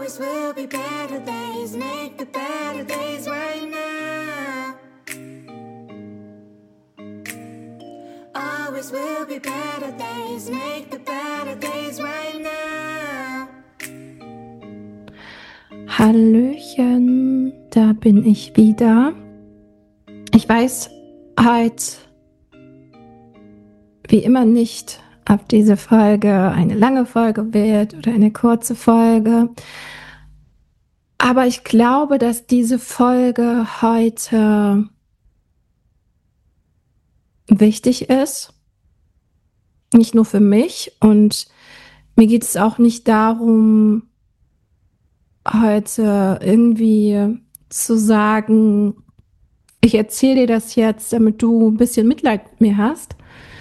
Always will be better days, make the better days right now. Always will be better days, make the better days right now. Hallöchen, da bin ich wieder. Ich weiß heute wie immer nicht, ob diese Folge eine lange Folge wird oder eine kurze Folge. Aber ich glaube, dass diese Folge heute wichtig ist. Nicht nur für mich. Und mir geht es auch nicht darum, heute irgendwie zu sagen, ich erzähle dir das jetzt, damit du ein bisschen Mitleid mit mir hast.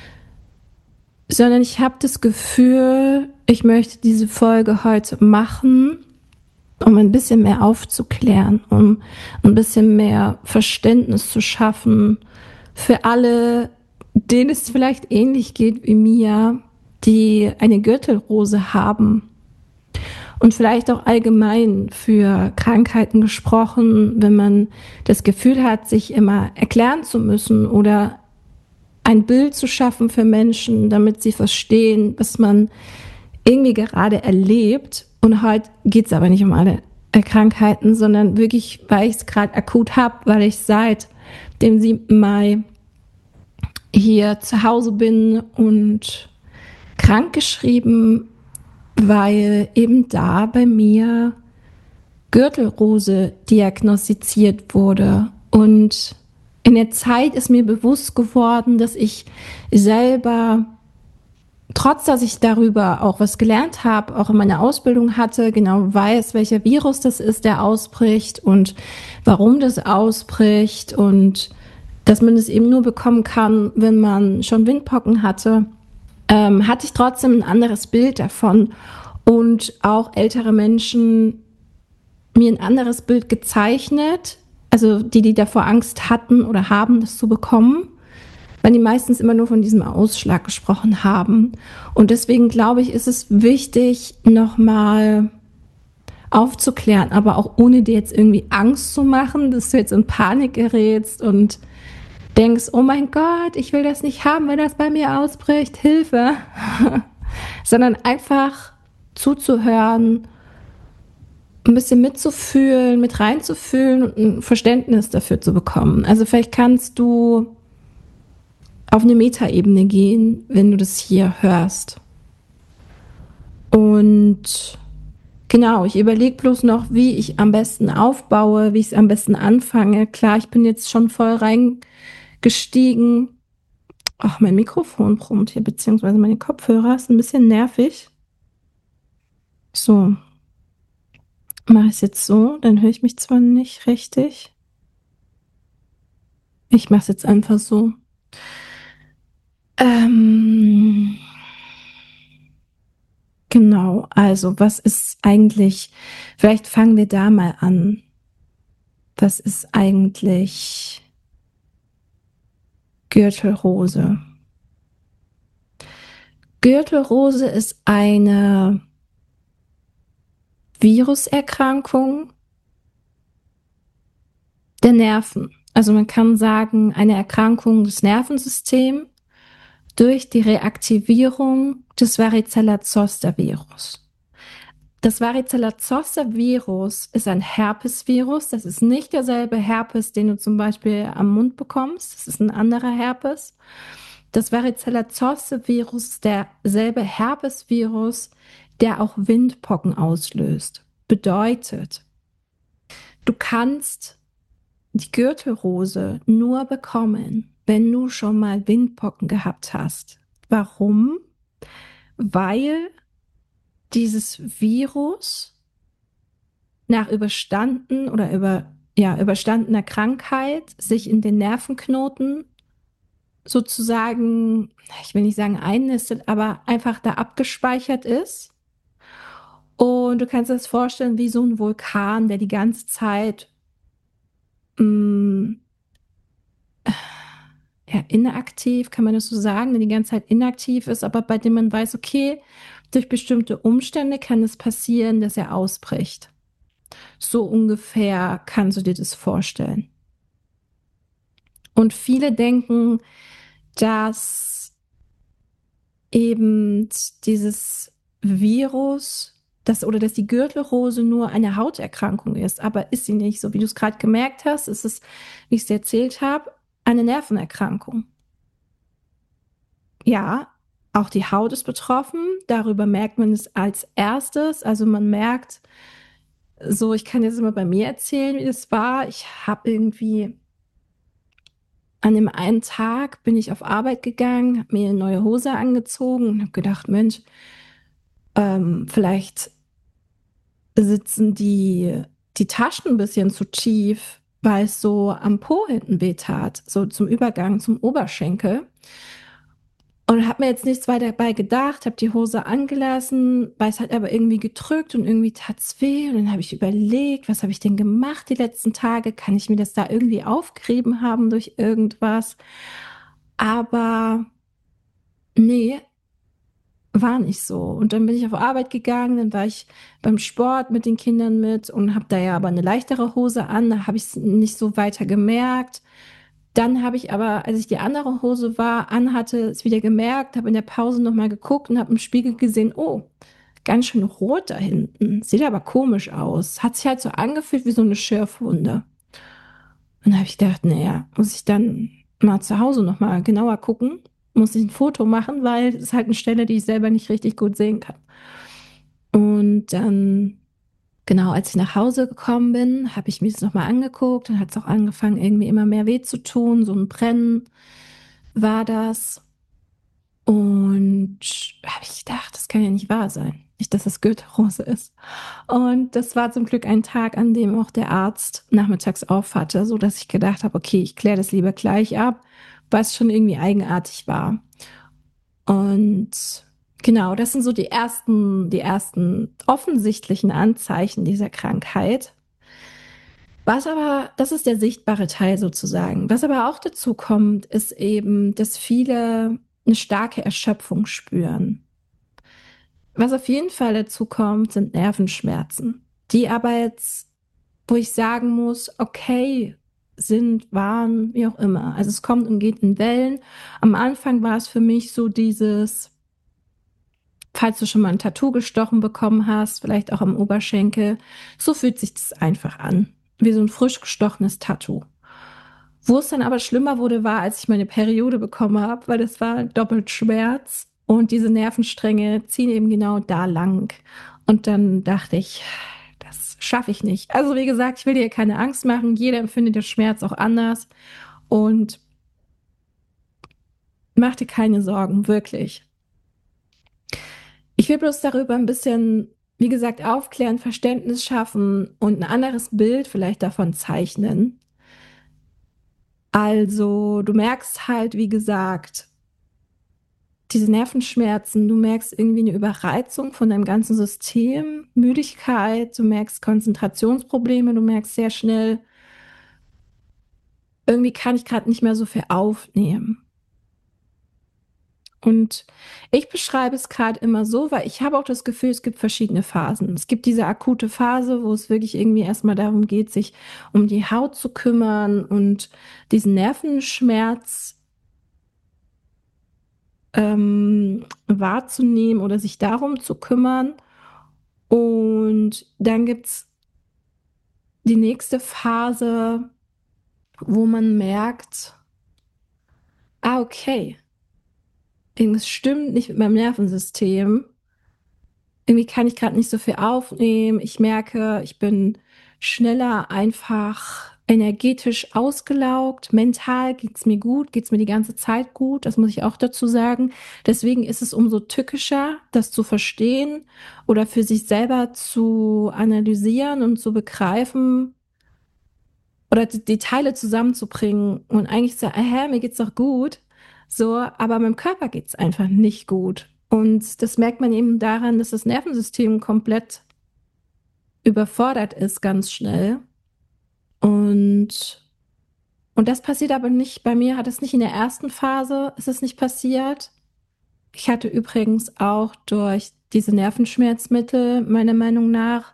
Sondern ich habe das Gefühl, ich möchte diese Folge heute machen, um ein bisschen mehr aufzuklären, um ein bisschen mehr Verständnis zu schaffen für alle, denen es vielleicht ähnlich geht wie mir, die eine Gürtelrose haben. Und vielleicht auch allgemein für Krankheiten gesprochen, wenn man das Gefühl hat, sich immer erklären zu müssen oder ein Bild zu schaffen für Menschen, damit sie verstehen, was man irgendwie gerade erlebt. Und heute geht es aber nicht um alle Krankheiten, sondern wirklich, weil ich es gerade akut habe, weil ich seit dem 7. Mai hier zu Hause bin und krankgeschrieben, weil eben da bei mir Gürtelrose diagnostiziert wurde. Und in der Zeit ist mir bewusst geworden, dass ich selber, trotz dass ich darüber auch was gelernt habe, auch in meiner Ausbildung hatte, genau weiß, welcher Virus das ist, der ausbricht und warum das ausbricht und dass man es eben nur bekommen kann, wenn man schon Windpocken hatte, hatte ich trotzdem ein anderes Bild davon und auch ältere Menschen mir ein anderes Bild gezeichnet, also die davor Angst hatten oder haben, das zu bekommen, weil die meistens immer nur von diesem Ausschlag gesprochen haben. Und deswegen glaube ich, ist es wichtig, nochmal aufzuklären, aber auch ohne dir jetzt irgendwie Angst zu machen, dass du jetzt in Panik gerätst und denkst, oh mein Gott, ich will das nicht haben, wenn das bei mir ausbricht, Hilfe. Sondern einfach zuzuhören, ein bisschen mitzufühlen, mit reinzufühlen und ein Verständnis dafür zu bekommen. Also vielleicht kannst du auf eine Metaebene gehen, wenn du das hier hörst. Und genau, ich überlege bloß noch, wie ich am besten aufbaue, wie ich es am besten anfange. Klar, ich bin jetzt schon voll reingestiegen. Ach, mein Mikrofon brummt hier, beziehungsweise meine Kopfhörer, ist ein bisschen nervig. So. Mache ich es jetzt so, dann höre ich mich zwar nicht richtig. Ich mache es jetzt einfach so. Genau, also was ist eigentlich, vielleicht fangen wir da mal an. Was ist eigentlich Gürtelrose? Gürtelrose ist eine Viruserkrankung der Nerven. Also man kann sagen, eine Erkrankung des Nervensystems durch die Reaktivierung des Varicella-Zoster-Virus. Das Varicella-Zoster-Virus ist ein Herpesvirus. Das ist nicht derselbe Herpes, den du zum Beispiel am Mund bekommst. Das ist ein anderer Herpes. Das Varicella-Zoster-Virus ist derselbe Herpesvirus, der auch Windpocken auslöst. Bedeutet, du kannst die Gürtelrose nur bekommen, wenn du schon mal Windpocken gehabt hast. Warum? Weil dieses Virus nach überstandener Krankheit sich in den Nervenknoten sozusagen, ich will nicht sagen einnistet, aber einfach da abgespeichert ist. Und du kannst dir das vorstellen wie so ein Vulkan, der die ganze Zeit inaktiv, kann man das so sagen, der die ganze Zeit inaktiv ist, aber bei dem man weiß, okay, durch bestimmte Umstände kann es passieren, dass er ausbricht. So ungefähr kannst du dir das vorstellen. Und viele denken, dass eben dieses Virus, dass die Gürtelrose nur eine Hauterkrankung ist, aber ist sie nicht. So wie du es gerade gemerkt hast, ist es, wie ich es dir erzählt habe, eine Nervenerkrankung. Ja, auch die Haut ist betroffen. Darüber merkt man es als erstes. Also man merkt, so, ich kann jetzt immer bei mir erzählen, wie das war. Ich habe irgendwie an dem einen Tag bin ich auf Arbeit gegangen, habe mir eine neue Hose angezogen und habe gedacht, Mensch, vielleicht sitzen die Taschen ein bisschen zu tief, weil es so am Po hinten weh tat, so zum Übergang zum Oberschenkel. Und habe mir jetzt nichts weiter dabei gedacht, habe die Hose angelassen, weil es hat aber irgendwie gedrückt und irgendwie tat's weh. Und dann habe ich überlegt, was habe ich denn gemacht die letzten Tage? Kann ich mir das da irgendwie aufgerieben haben durch irgendwas? Aber nee, war nicht so. Und dann bin ich auf Arbeit gegangen, dann war ich beim Sport mit den Kindern mit und habe da ja aber eine leichtere Hose an, da habe ich es nicht so weiter gemerkt. Dann habe ich aber, als ich die andere Hose anhatte, es wieder gemerkt, habe in der Pause nochmal geguckt und habe im Spiegel gesehen, oh, ganz schön rot da hinten. Sieht aber komisch aus. Hat sich halt so angefühlt wie so eine Schürfwunde. Und da habe ich gedacht, naja, muss ich dann mal zu Hause nochmal genauer gucken. Muss ich ein Foto machen, weil es ist halt eine Stelle, die ich selber nicht richtig gut sehen kann. Und dann, genau, als ich nach Hause gekommen bin, habe ich mir das nochmal angeguckt und hat es auch angefangen, irgendwie immer mehr weh zu tun. So ein Brennen war das. Und habe ich gedacht, das kann ja nicht wahr sein. Nicht, dass das Gürtelrose ist. Und das war zum Glück ein Tag, an dem auch der Arzt nachmittags auf hatte, so dass ich gedacht habe, okay, ich kläre das lieber gleich ab, was schon irgendwie eigenartig war. Und genau, das sind so die ersten offensichtlichen Anzeichen dieser Krankheit. Was aber, das ist der sichtbare Teil sozusagen. Was aber auch dazu kommt, ist eben, dass viele eine starke Erschöpfung spüren. Was auf jeden Fall dazu kommt, sind Nervenschmerzen, die aber jetzt, wo ich sagen muss, okay, sind, waren, wie auch immer. Also es kommt und geht in Wellen. Am Anfang war es für mich so dieses, falls du schon mal ein Tattoo gestochen bekommen hast, vielleicht auch am Oberschenkel, so fühlt sich das einfach an, wie so ein frisch gestochenes Tattoo. Wo es dann aber schlimmer wurde, war, als ich meine Periode bekommen habe, weil das war doppelt Schmerz und diese Nervenstränge ziehen eben genau da lang. Und dann dachte ich, das schaffe ich nicht. Also wie gesagt, ich will dir keine Angst machen. Jeder empfindet den Schmerz auch anders und mach dir keine Sorgen, wirklich. Ich will bloß darüber ein bisschen, wie gesagt, aufklären, Verständnis schaffen und ein anderes Bild vielleicht davon zeichnen. Also, du merkst halt, wie gesagt, diese Nervenschmerzen, du merkst irgendwie eine Überreizung von deinem ganzen System, Müdigkeit, du merkst Konzentrationsprobleme, du merkst sehr schnell, irgendwie kann ich gerade nicht mehr so viel aufnehmen. Und ich beschreibe es gerade immer so, weil ich habe auch das Gefühl, es gibt verschiedene Phasen. Es gibt diese akute Phase, wo es wirklich irgendwie erstmal darum geht, sich um die Haut zu kümmern und diesen Nervenschmerz wahrzunehmen oder sich darum zu kümmern. Und dann gibt's die nächste Phase, wo man merkt, ah, okay, irgendwas stimmt nicht mit meinem Nervensystem. Irgendwie kann ich gerade nicht so viel aufnehmen. Ich merke, ich bin schneller einfach energetisch ausgelaugt. Mental geht's mir gut, geht's mir die ganze Zeit gut. Das muss ich auch dazu sagen. Deswegen ist es umso tückischer, das zu verstehen oder für sich selber zu analysieren und zu begreifen oder die Teile zusammenzubringen und eigentlich zu sagen, mir geht's doch gut. So, aber meinem Körper geht's einfach nicht gut. Und das merkt man eben daran, dass das Nervensystem komplett überfordert ist, ganz schnell. Und, und das passiert aber nicht, bei mir hat es nicht in der ersten Phase, ist es nicht passiert. Ich hatte übrigens auch durch diese Nervenschmerzmittel, meiner Meinung nach,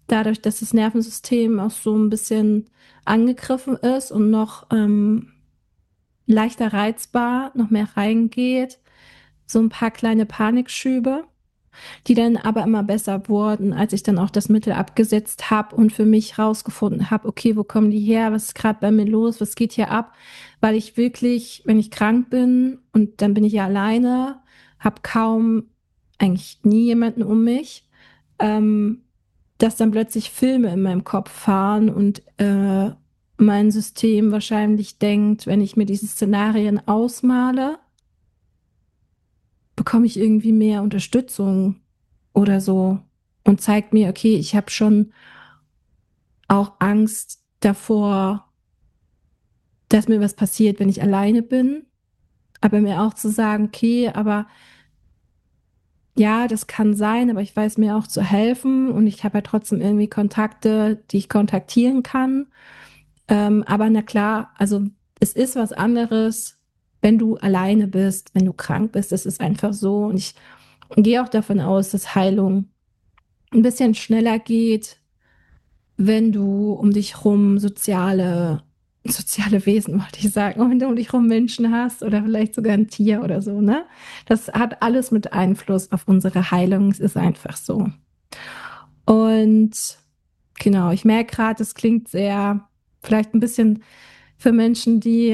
dadurch, dass das Nervensystem auch so ein bisschen angegriffen ist und noch leichter reizbar, noch mehr reingeht, so ein paar kleine Panikschübe, die dann aber immer besser wurden, als ich dann auch das Mittel abgesetzt habe und für mich rausgefunden habe, okay, wo kommen die her, was ist gerade bei mir los, was geht hier ab, weil ich wirklich, wenn ich krank bin und dann bin ich ja alleine, habe kaum, eigentlich nie jemanden um mich, ähm, dass dann plötzlich Filme in meinem Kopf fahren und mein System wahrscheinlich denkt, wenn ich mir diese Szenarien ausmale, bekomme ich irgendwie mehr Unterstützung oder so und zeigt mir, okay, ich habe schon auch Angst davor, dass mir was passiert, wenn ich alleine bin, aber mir auch zu sagen, okay, aber ja, das kann sein, aber ich weiß mir auch zu helfen und ich habe ja trotzdem irgendwie Kontakte, die ich kontaktieren kann. Aber na klar, also es ist was anderes, wenn du alleine bist, wenn du krank bist. Das ist einfach so. Und ich gehe auch davon aus, dass Heilung ein bisschen schneller geht, wenn du um dich rum soziale Wesen, wollte ich sagen, wenn du um dich rum Menschen hast oder vielleicht sogar ein Tier oder so, ne? Das hat alles mit Einfluss auf unsere Heilung. Es ist einfach so. Und genau, ich merke gerade, es klingt sehr, vielleicht ein bisschen für Menschen, die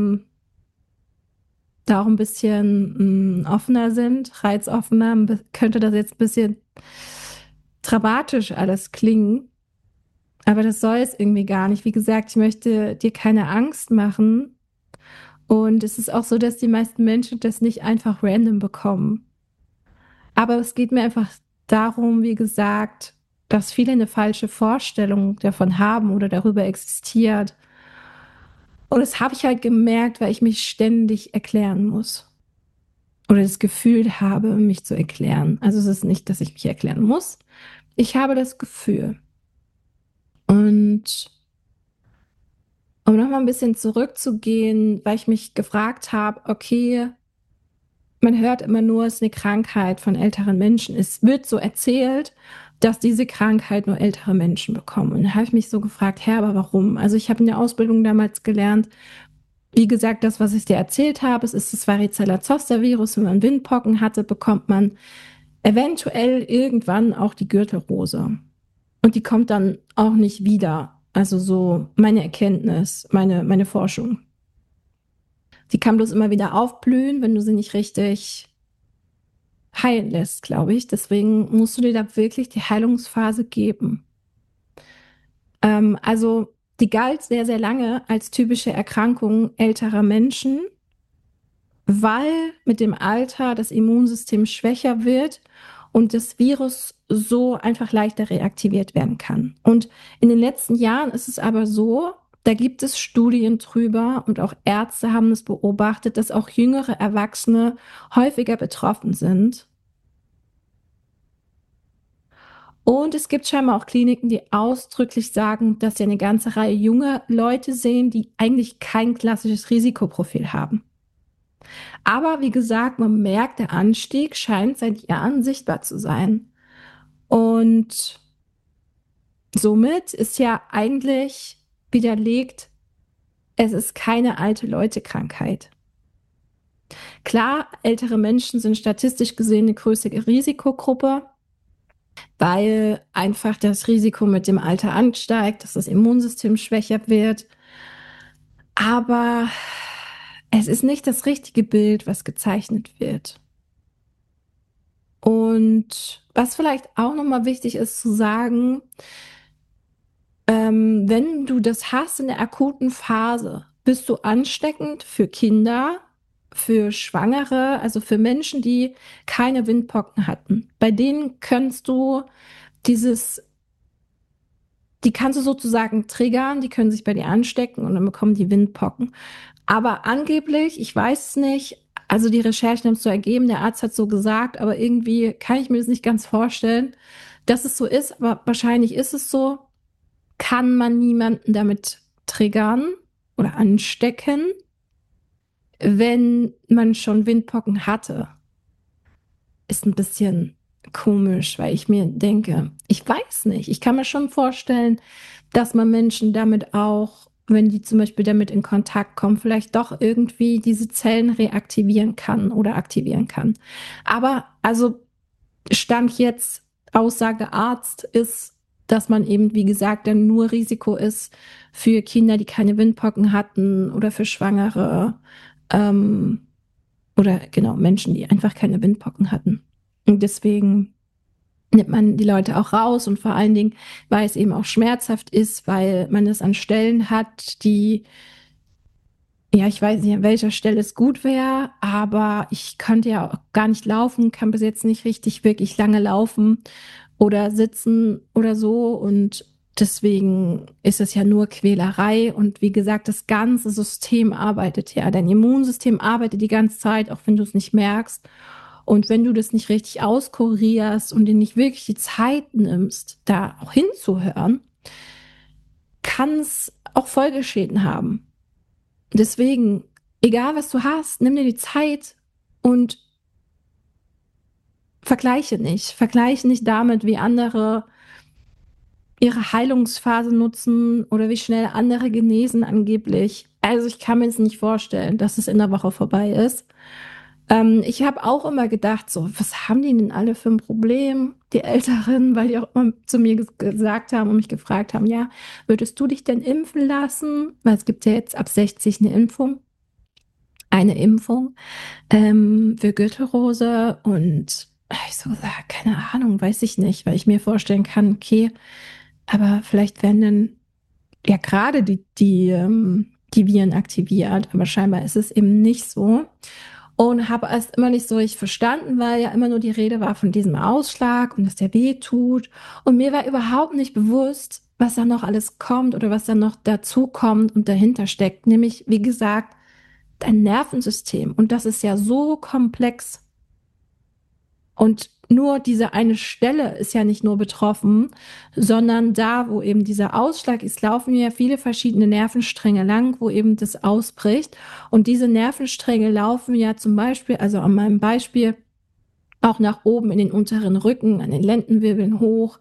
da auch ein bisschen offener sind, reizoffener, könnte das jetzt ein bisschen dramatisch alles klingen. Aber das soll es irgendwie gar nicht. Wie gesagt, ich möchte dir keine Angst machen. Und es ist auch so, dass die meisten Menschen das nicht einfach random bekommen. Aber es geht mir einfach darum, wie gesagt, dass viele eine falsche Vorstellung davon haben oder darüber existiert. Und das habe ich halt gemerkt, weil ich mich ständig erklären muss. Oder das Gefühl habe, mich zu erklären. Also es ist nicht, dass ich mich erklären muss. Ich habe das Gefühl. Und um nochmal ein bisschen zurückzugehen, weil ich mich gefragt habe, okay, man hört immer nur, es ist eine Krankheit von älteren Menschen. Es wird so erzählt, dass diese Krankheit nur ältere Menschen bekommen. Und da habe ich mich so gefragt, Herr, aber warum? Also ich habe in der Ausbildung damals gelernt, wie gesagt, das, was ich dir erzählt habe, es ist das Varicella-Zoster-Virus. Wenn man Windpocken hatte, bekommt man eventuell irgendwann auch die Gürtelrose. Und die kommt dann auch nicht wieder. Also so meine Erkenntnis, meine Forschung. Die kann bloß immer wieder aufblühen, wenn du sie nicht richtig heilen lässt, glaube ich. Deswegen musst du dir da wirklich die Heilungsphase geben. Also die galt sehr, sehr lange als typische Erkrankung älterer Menschen, weil mit dem Alter das Immunsystem schwächer wird und das Virus so einfach leichter reaktiviert werden kann. Und in den letzten Jahren ist es aber so, da gibt es Studien drüber und auch Ärzte haben es beobachtet, dass auch jüngere Erwachsene häufiger betroffen sind. Und es gibt scheinbar auch Kliniken, die ausdrücklich sagen, dass sie eine ganze Reihe junger Leute sehen, die eigentlich kein klassisches Risikoprofil haben. Aber wie gesagt, man merkt, der Anstieg scheint seit Jahren sichtbar zu sein. Und somit ist ja eigentlich widerlegt, es ist keine alte Leute-Krankheit. Klar, ältere Menschen sind statistisch gesehen eine größere Risikogruppe, weil einfach das Risiko mit dem Alter ansteigt, dass das Immunsystem schwächer wird. Aber es ist nicht das richtige Bild, was gezeichnet wird. Und was vielleicht auch nochmal wichtig ist zu sagen, wenn du das hast in der akuten Phase, bist du ansteckend für Kinder, für Schwangere, also für Menschen, die keine Windpocken hatten. Bei denen kannst du dieses, die kannst du sozusagen triggern, die können sich bei dir anstecken und dann bekommen die Windpocken. Aber angeblich, ich weiß es nicht, also die Recherchen haben es so ergeben, der Arzt hat so gesagt, aber irgendwie kann ich mir das nicht ganz vorstellen, dass es so ist, aber wahrscheinlich ist es so, kann man niemanden damit triggern oder anstecken, wenn man schon Windpocken hatte. Ist ein bisschen. komisch, weil ich mir denke, ich weiß nicht, ich kann mir schon vorstellen, dass man Menschen damit auch, wenn die zum Beispiel damit in Kontakt kommen, vielleicht doch irgendwie diese Zellen reaktivieren kann oder aktivieren kann. Aber also Stand jetzt, Aussage Arzt ist, dass man eben, wie gesagt, dann nur Risiko ist für Kinder, die keine Windpocken hatten oder für Schwangere ähm, oder genau Menschen, die einfach keine Windpocken hatten. Und deswegen nimmt man die Leute auch raus und vor allen Dingen, weil es eben auch schmerzhaft ist, weil man es an Stellen hat, die, ja, ich weiß nicht, an welcher Stelle es gut wäre, aber ich könnte ja auch gar nicht laufen, kann bis jetzt nicht richtig wirklich lange laufen oder sitzen oder so und deswegen ist es ja nur Quälerei und wie gesagt, das ganze System arbeitet ja, dein Immunsystem arbeitet die ganze Zeit, auch wenn du es nicht merkst. Und wenn du das nicht richtig auskurierst und dir nicht wirklich die Zeit nimmst, da auch hinzuhören, kann es auch Folgeschäden haben. Deswegen, egal was du hast, nimm dir die Zeit und vergleiche nicht. Vergleiche nicht damit, wie andere ihre Heilungsphase nutzen oder wie schnell andere genesen angeblich. Also ich kann mir jetzt nicht vorstellen, dass es in der Woche vorbei ist. Ich habe auch immer gedacht, so, was haben die denn alle für ein Problem, die Älteren, weil die auch immer zu mir gesagt haben und mich gefragt haben, ja, würdest du dich denn impfen lassen? Weil es gibt ja jetzt ab 60 eine Impfung für Gürtelrose und ich so gesagt, keine Ahnung, weiß ich nicht, weil ich mir vorstellen kann, okay, aber vielleicht werden dann ja gerade die Viren aktiviert, aber scheinbar ist es eben nicht so. Und habe es immer nicht so richtig verstanden, weil ja immer nur die Rede war von diesem Ausschlag und dass der weh tut. Und mir war überhaupt nicht bewusst, was da noch alles kommt oder was da noch dazu kommt und dahinter steckt. Nämlich, wie gesagt, dein Nervensystem. Und das ist ja so komplex. Und nur diese eine Stelle ist ja nicht nur betroffen, sondern da, wo eben dieser Ausschlag ist, laufen ja viele verschiedene Nervenstränge lang, wo eben das ausbricht. Und diese Nervenstränge laufen ja zum Beispiel, also an meinem Beispiel, auch nach oben in den unteren Rücken, an den Lendenwirbeln hoch.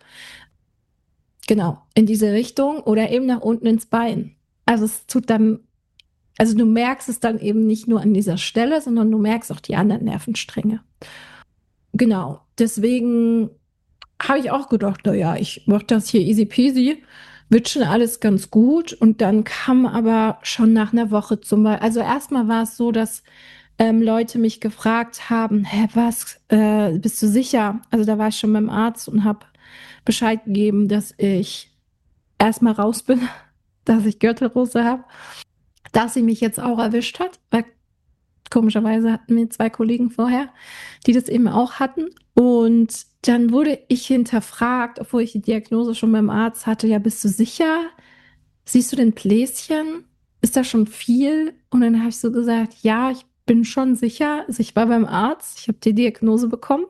Genau, in diese Richtung oder eben nach unten ins Bein. Also es tut dann, also du merkst es dann eben nicht nur an dieser Stelle, sondern du merkst auch die anderen Nervenstränge. Genau, deswegen habe ich auch gedacht, naja, ich mache das hier easy peasy, wird schon alles ganz gut. Und dann kam aber schon nach einer Woche zum Beispiel, also erstmal war es so, dass Leute mich gefragt haben, hä, was, bist du sicher? Also da war ich schon beim Arzt und habe Bescheid gegeben, dass ich erstmal raus bin, dass ich Gürtelrose habe, dass sie mich jetzt auch erwischt hat, weil komischerweise hatten wir zwei Kollegen vorher, die das eben auch hatten. Und dann wurde ich hinterfragt, obwohl ich die Diagnose schon beim Arzt hatte, ja, bist du sicher? Siehst du denn Bläschen? Ist das schon viel? Und dann habe ich so gesagt, ja, ich bin schon sicher. Also ich war beim Arzt, ich habe die Diagnose bekommen.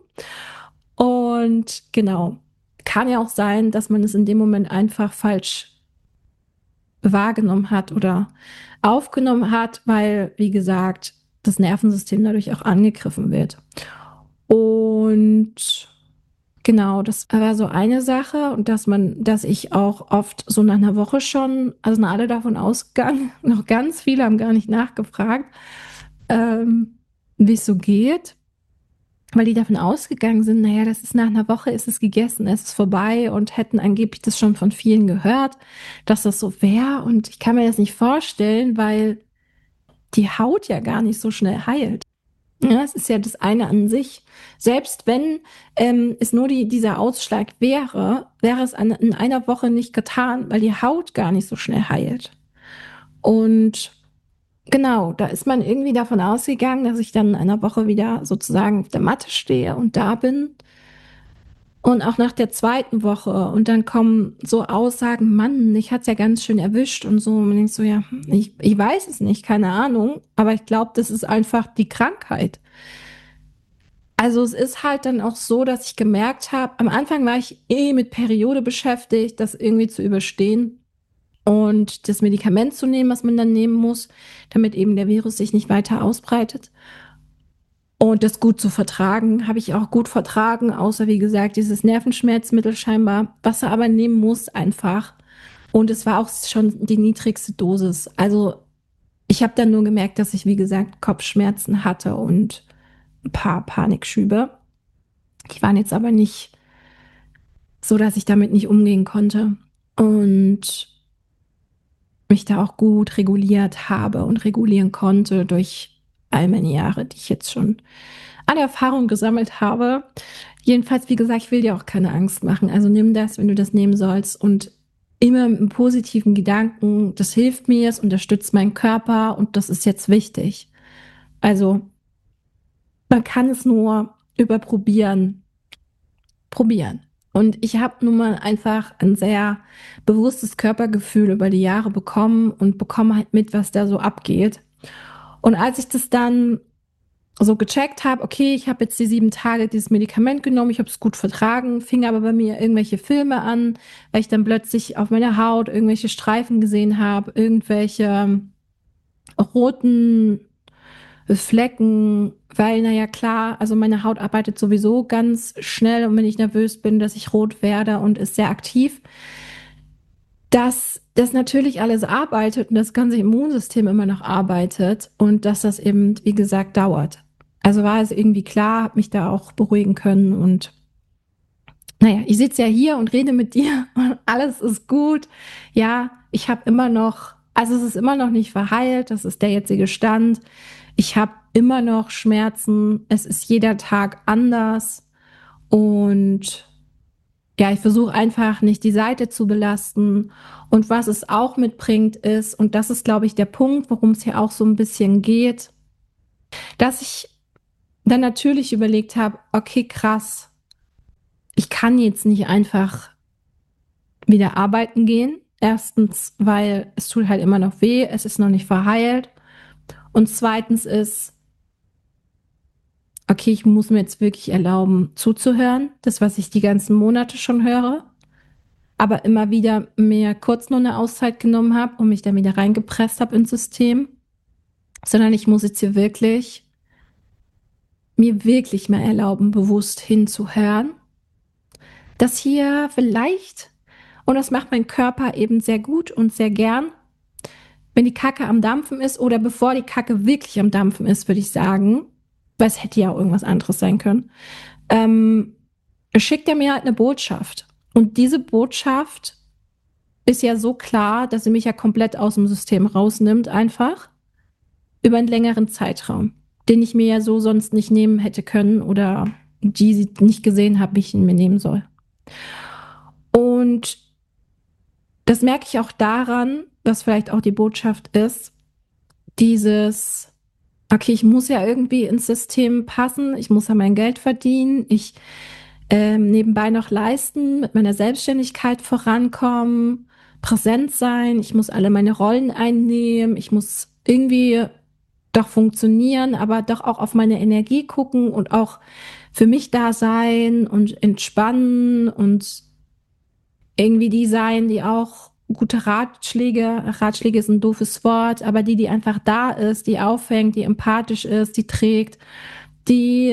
Und genau, kann ja auch sein, dass man es in dem Moment einfach falsch wahrgenommen hat oder aufgenommen hat, weil, wie gesagt, das Nervensystem dadurch auch angegriffen wird. Und genau, das war so eine Sache und dass ich auch oft so nach einer Woche schon, also sind alle davon ausgegangen, noch ganz viele haben gar nicht nachgefragt, wie es so geht, weil die davon ausgegangen sind, naja, das ist nach einer Woche ist es gegessen, es ist vorbei und hätten angeblich das schon von vielen gehört, dass das so wäre und ich kann mir das nicht vorstellen, weil die Haut ja gar nicht so schnell heilt. Ja, es ist ja das eine an sich. Selbst wenn es nur dieser Ausschlag wäre, wäre es in einer Woche nicht getan, weil die Haut gar nicht so schnell heilt. Und genau, da ist man irgendwie davon ausgegangen, dass ich dann in einer Woche wieder sozusagen auf der Matte stehe und da bin. Und auch nach der zweiten Woche. Und dann kommen so Aussagen, Mann, ich hat's ja ganz schön erwischt und so. Und man denkt so, ja, ich weiß es nicht, keine Ahnung. Aber ich glaube, das ist einfach die Krankheit. Also es ist halt dann auch so, dass ich gemerkt habe, am Anfang war ich mit Periode beschäftigt, das irgendwie zu überstehen und das Medikament zu nehmen, was man dann nehmen muss, damit eben der Virus sich nicht weiter ausbreitet. Und das gut zu vertragen, habe ich auch gut vertragen, außer wie gesagt, dieses Nervenschmerzmittel scheinbar, was er aber nehmen muss einfach. Und es war auch schon die niedrigste Dosis. Also ich habe dann nur gemerkt, dass ich, wie gesagt, Kopfschmerzen hatte und ein paar Panikschübe. Die waren jetzt aber nicht so, dass ich damit nicht umgehen konnte. Und mich da auch gut reguliert habe und regulieren konnte durch all meine Jahre, die ich jetzt schon an Erfahrung gesammelt habe. Jedenfalls, wie gesagt, ich will dir auch keine Angst machen. Also nimm das, wenn du das nehmen sollst und immer mit einem positiven Gedanken, das hilft mir, es unterstützt meinen Körper und das ist jetzt wichtig. Also man kann es nur probieren. Und ich habe nun mal einfach ein sehr bewusstes Körpergefühl über die Jahre bekommen und bekomme halt mit, was da so abgeht. Und als ich das dann so gecheckt habe, okay, ich habe jetzt die 7 Tage dieses Medikament genommen, ich habe es gut vertragen, fing aber bei mir irgendwelche Filme an, weil ich dann plötzlich auf meiner Haut irgendwelche Streifen gesehen habe, irgendwelche roten Flecken, weil, naja, klar, also meine Haut arbeitet sowieso ganz schnell und wenn ich nervös bin, dass ich rot werde und ist sehr aktiv, dass das natürlich alles arbeitet und das ganze Immunsystem immer noch arbeitet und dass das eben, wie gesagt, dauert. Also war es irgendwie klar, habe mich da auch beruhigen können und naja, ich sitze ja hier und rede mit dir und alles ist gut. Ja, ich habe immer noch, also es ist immer noch nicht verheilt, das ist der jetzige Stand. Ich habe immer noch Schmerzen, es ist jeder Tag anders und ja, ich versuche einfach nicht die Seite zu belasten. Und was es auch mitbringt ist, und das ist, glaube ich, der Punkt, worum es hier auch so ein bisschen geht, dass ich dann natürlich überlegt habe, okay, krass, ich kann jetzt nicht einfach wieder arbeiten gehen. Erstens, weil es tut halt immer noch weh, es ist noch nicht verheilt. Und zweitens ist, okay, ich muss mir jetzt wirklich erlauben, zuzuhören. Das, was ich die ganzen Monate schon höre. Aber immer wieder mir kurz nur eine Auszeit genommen habe und mich dann wieder reingepresst habe ins System. Sondern ich muss jetzt hier wirklich, mir wirklich mal erlauben, bewusst hinzuhören. Dass hier vielleicht, und das macht mein Körper eben sehr gut und sehr gern, wenn die Kacke am Dampfen ist oder bevor die Kacke wirklich am Dampfen ist, würde ich sagen, weil es hätte ja auch irgendwas anderes sein können, ähm, schickt er mir halt eine Botschaft. Und diese Botschaft ist ja so klar, dass sie mich ja komplett aus dem System rausnimmt, einfach über einen längeren Zeitraum, den ich mir ja so sonst nicht nehmen hätte können oder die sie nicht gesehen habe, wie ich ihn mir nehmen soll. Und das merke ich auch daran, was vielleicht auch die Botschaft ist, dieses, okay, ich muss ja irgendwie ins System passen, ich muss ja mein Geld verdienen, ich nebenbei noch leisten, mit meiner Selbstständigkeit vorankommen, präsent sein, ich muss alle meine Rollen einnehmen, ich muss irgendwie doch funktionieren, aber doch auch auf meine Energie gucken und auch für mich da sein und entspannen und irgendwie die sein, die auch gute Ratschläge ist ein doofes Wort, aber die einfach da ist, die auffängt, die empathisch ist, die trägt, die,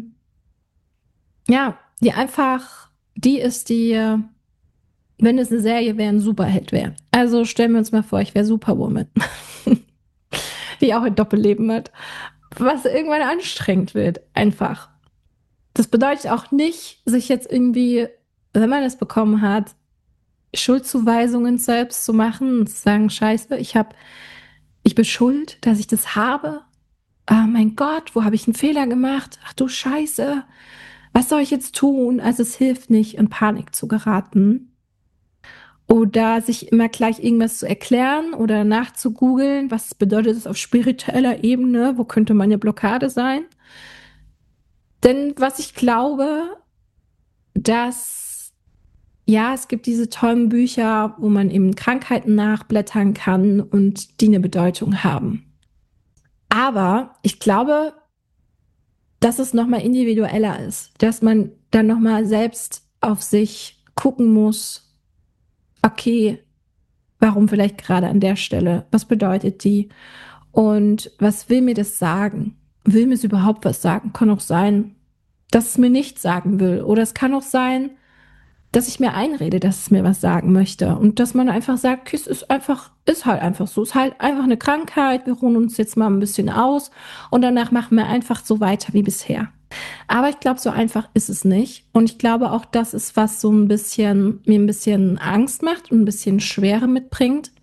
ja, die einfach die ist, die, wenn es eine Serie wäre, ein Superheld wäre. Also stellen wir uns mal vor, ich wäre Superwoman, die auch ein Doppelleben hat, was irgendwann anstrengend wird, einfach. Das bedeutet auch nicht, sich jetzt irgendwie, wenn man es bekommen hat, Schuldzuweisungen selbst zu machen und zu sagen, scheiße, ich bin schuld, dass ich das habe. Oh mein Gott, wo habe ich einen Fehler gemacht? Ach du Scheiße, was soll ich jetzt tun? Also es hilft nicht, in Panik zu geraten oder sich immer gleich irgendwas zu erklären oder nachzugoogeln, was bedeutet es auf spiritueller Ebene, wo könnte meine Blockade sein? Denn was ich glaube, dass ja, es gibt diese tollen Bücher, wo man eben Krankheiten nachblättern kann und die eine Bedeutung haben. Aber ich glaube, dass es nochmal individueller ist, dass man dann nochmal selbst auf sich gucken muss, okay, warum vielleicht gerade an der Stelle? Was bedeutet die? Und was will mir das sagen? will mir es überhaupt was sagen? Kann auch sein, dass es mir nichts sagen will. Oder es kann auch sein, dass ich mir einrede, dass es mir was sagen möchte. Und dass man einfach sagt, okay, ist halt einfach so. Es ist halt einfach eine Krankheit. Wir ruhen uns jetzt mal ein bisschen aus und danach machen wir einfach so weiter wie bisher. Aber ich glaube, so einfach ist es nicht. Und ich glaube auch, das ist, was so mir ein bisschen Angst macht und ein bisschen Schwere mitbringt.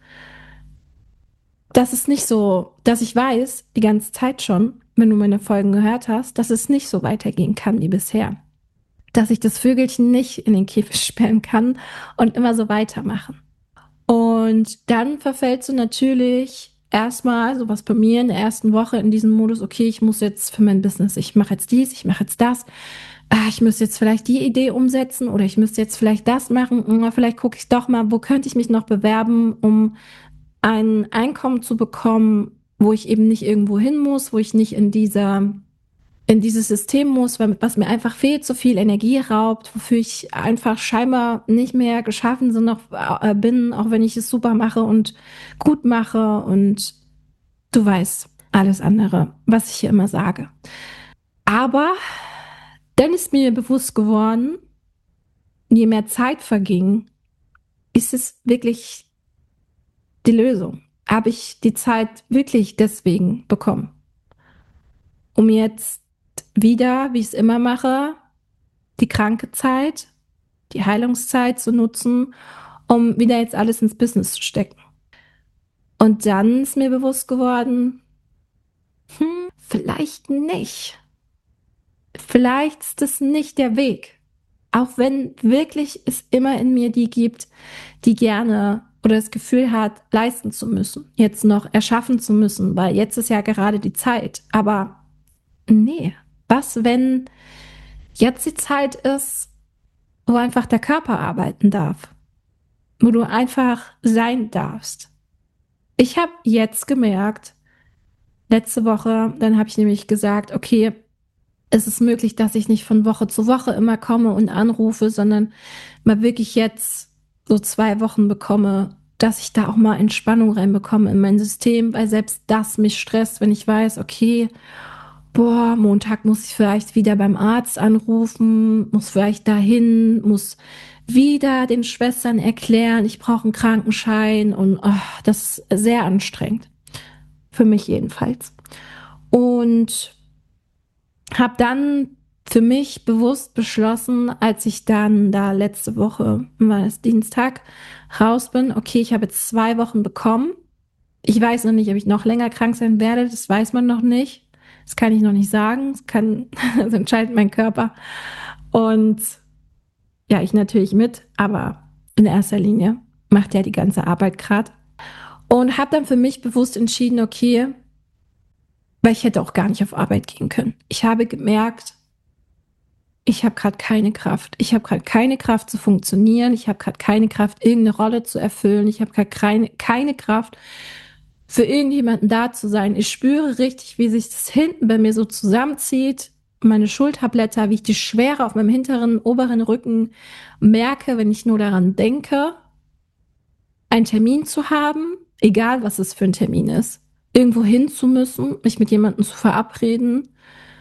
Das ist nicht so, dass ich weiß, die ganze Zeit schon, wenn du meine Folgen gehört hast, dass es nicht so weitergehen kann wie bisher. Dass ich das Vögelchen nicht in den Käfig sperren kann und immer so weitermachen. Und dann verfällst du natürlich erstmal, so was bei mir in der ersten Woche in diesem Modus, okay, ich muss jetzt für mein Business, ich mache jetzt dies, ich mache jetzt das, ich müsste jetzt vielleicht die Idee umsetzen oder ich müsste jetzt vielleicht das machen, oder vielleicht gucke ich doch mal, wo könnte ich mich noch bewerben, um ein Einkommen zu bekommen, wo ich eben nicht irgendwo hin muss, wo ich nicht in dieses System muss, was mir einfach fehlt, so viel Energie raubt, wofür ich einfach scheinbar nicht mehr geschaffen bin, auch wenn ich es super mache und gut mache und du weißt alles andere, was ich hier immer sage. Aber dann ist mir bewusst geworden, je mehr Zeit verging, ist es wirklich die Lösung. Habe ich die Zeit wirklich deswegen bekommen, um jetzt wieder, wie ich es immer mache, die kranke Zeit, die Heilungszeit zu nutzen, um wieder jetzt alles ins Business zu stecken. Und dann ist mir bewusst geworden, vielleicht nicht. Vielleicht ist das nicht der Weg. Auch wenn wirklich es immer in mir die gibt, die gerne oder das Gefühl hat, leisten zu müssen, jetzt noch erschaffen zu müssen, weil jetzt ist ja gerade die Zeit. Aber nee, was, wenn jetzt die Zeit ist, wo einfach der Körper arbeiten darf, wo du einfach sein darfst. Ich habe jetzt gemerkt, letzte Woche, dann habe ich nämlich gesagt, okay, es ist möglich, dass ich nicht von Woche zu Woche immer komme und anrufe, sondern mal wirklich jetzt so 2 Wochen bekomme, dass ich da auch mal Entspannung reinbekomme in mein System, weil selbst das mich stresst, wenn ich weiß, okay, boah, Montag muss ich vielleicht wieder beim Arzt anrufen, muss vielleicht dahin, muss wieder den Schwestern erklären, ich brauche einen Krankenschein und das ist sehr anstrengend. Für mich jedenfalls. Und habe dann für mich bewusst beschlossen, als ich dann da letzte Woche, war es Dienstag, raus bin, okay, ich habe jetzt 2 Wochen bekommen. Ich weiß noch nicht, ob ich noch länger krank sein werde, das weiß man noch nicht. Das kann ich noch nicht sagen. Das entscheidet mein Körper. Und ja, ich natürlich mit, aber in erster Linie macht ja die ganze Arbeit gerade. Und habe dann für mich bewusst entschieden, okay, weil ich hätte auch gar nicht auf Arbeit gehen können. Ich habe gemerkt, ich habe gerade keine Kraft. Ich habe gerade keine Kraft zu funktionieren. Ich habe gerade keine Kraft, irgendeine Rolle zu erfüllen. Ich habe gerade keine Kraft, für irgendjemanden da zu sein. Ich spüre richtig, wie sich das hinten bei mir so zusammenzieht. Meine Schulterblätter, wie ich die Schwere auf meinem hinteren, oberen Rücken merke, wenn ich nur daran denke, einen Termin zu haben, egal was es für ein Termin ist, irgendwo hin zu müssen, mich mit jemandem zu verabreden,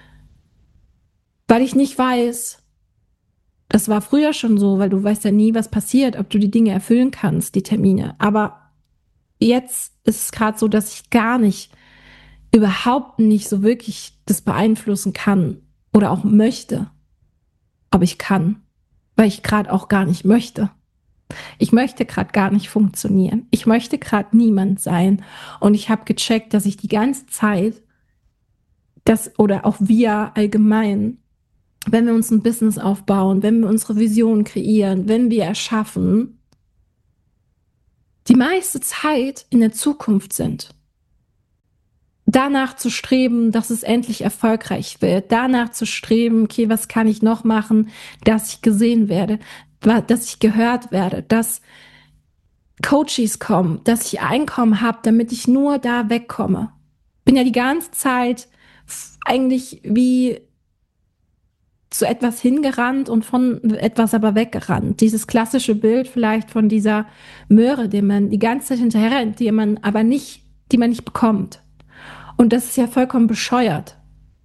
weil ich nicht weiß, das war früher schon so, weil du weißt ja nie, was passiert, ob du die Dinge erfüllen kannst, die Termine. Aber jetzt ist es gerade so, dass ich überhaupt nicht so wirklich das beeinflussen kann oder auch möchte, ob ich kann, weil ich gerade auch gar nicht möchte. Ich möchte gerade gar nicht funktionieren. Ich möchte gerade niemand sein. Und ich habe gecheckt, dass ich die ganze Zeit, oder auch wir allgemein, wenn wir uns ein Business aufbauen, wenn wir unsere Vision kreieren, wenn wir erschaffen, die meiste Zeit in der Zukunft sind. Danach zu streben, dass es endlich erfolgreich wird. Danach zu streben, okay, was kann ich noch machen, dass ich gesehen werde, dass ich gehört werde, dass Coaches kommen, dass ich Einkommen habe, damit ich nur da wegkomme. Bin ja die ganze Zeit eigentlich wie zu etwas hingerannt und von etwas aber weggerannt. Dieses klassische Bild vielleicht von dieser Möhre, die man die ganze Zeit hinterher rennt, die man nicht bekommt. Und das ist ja vollkommen bescheuert.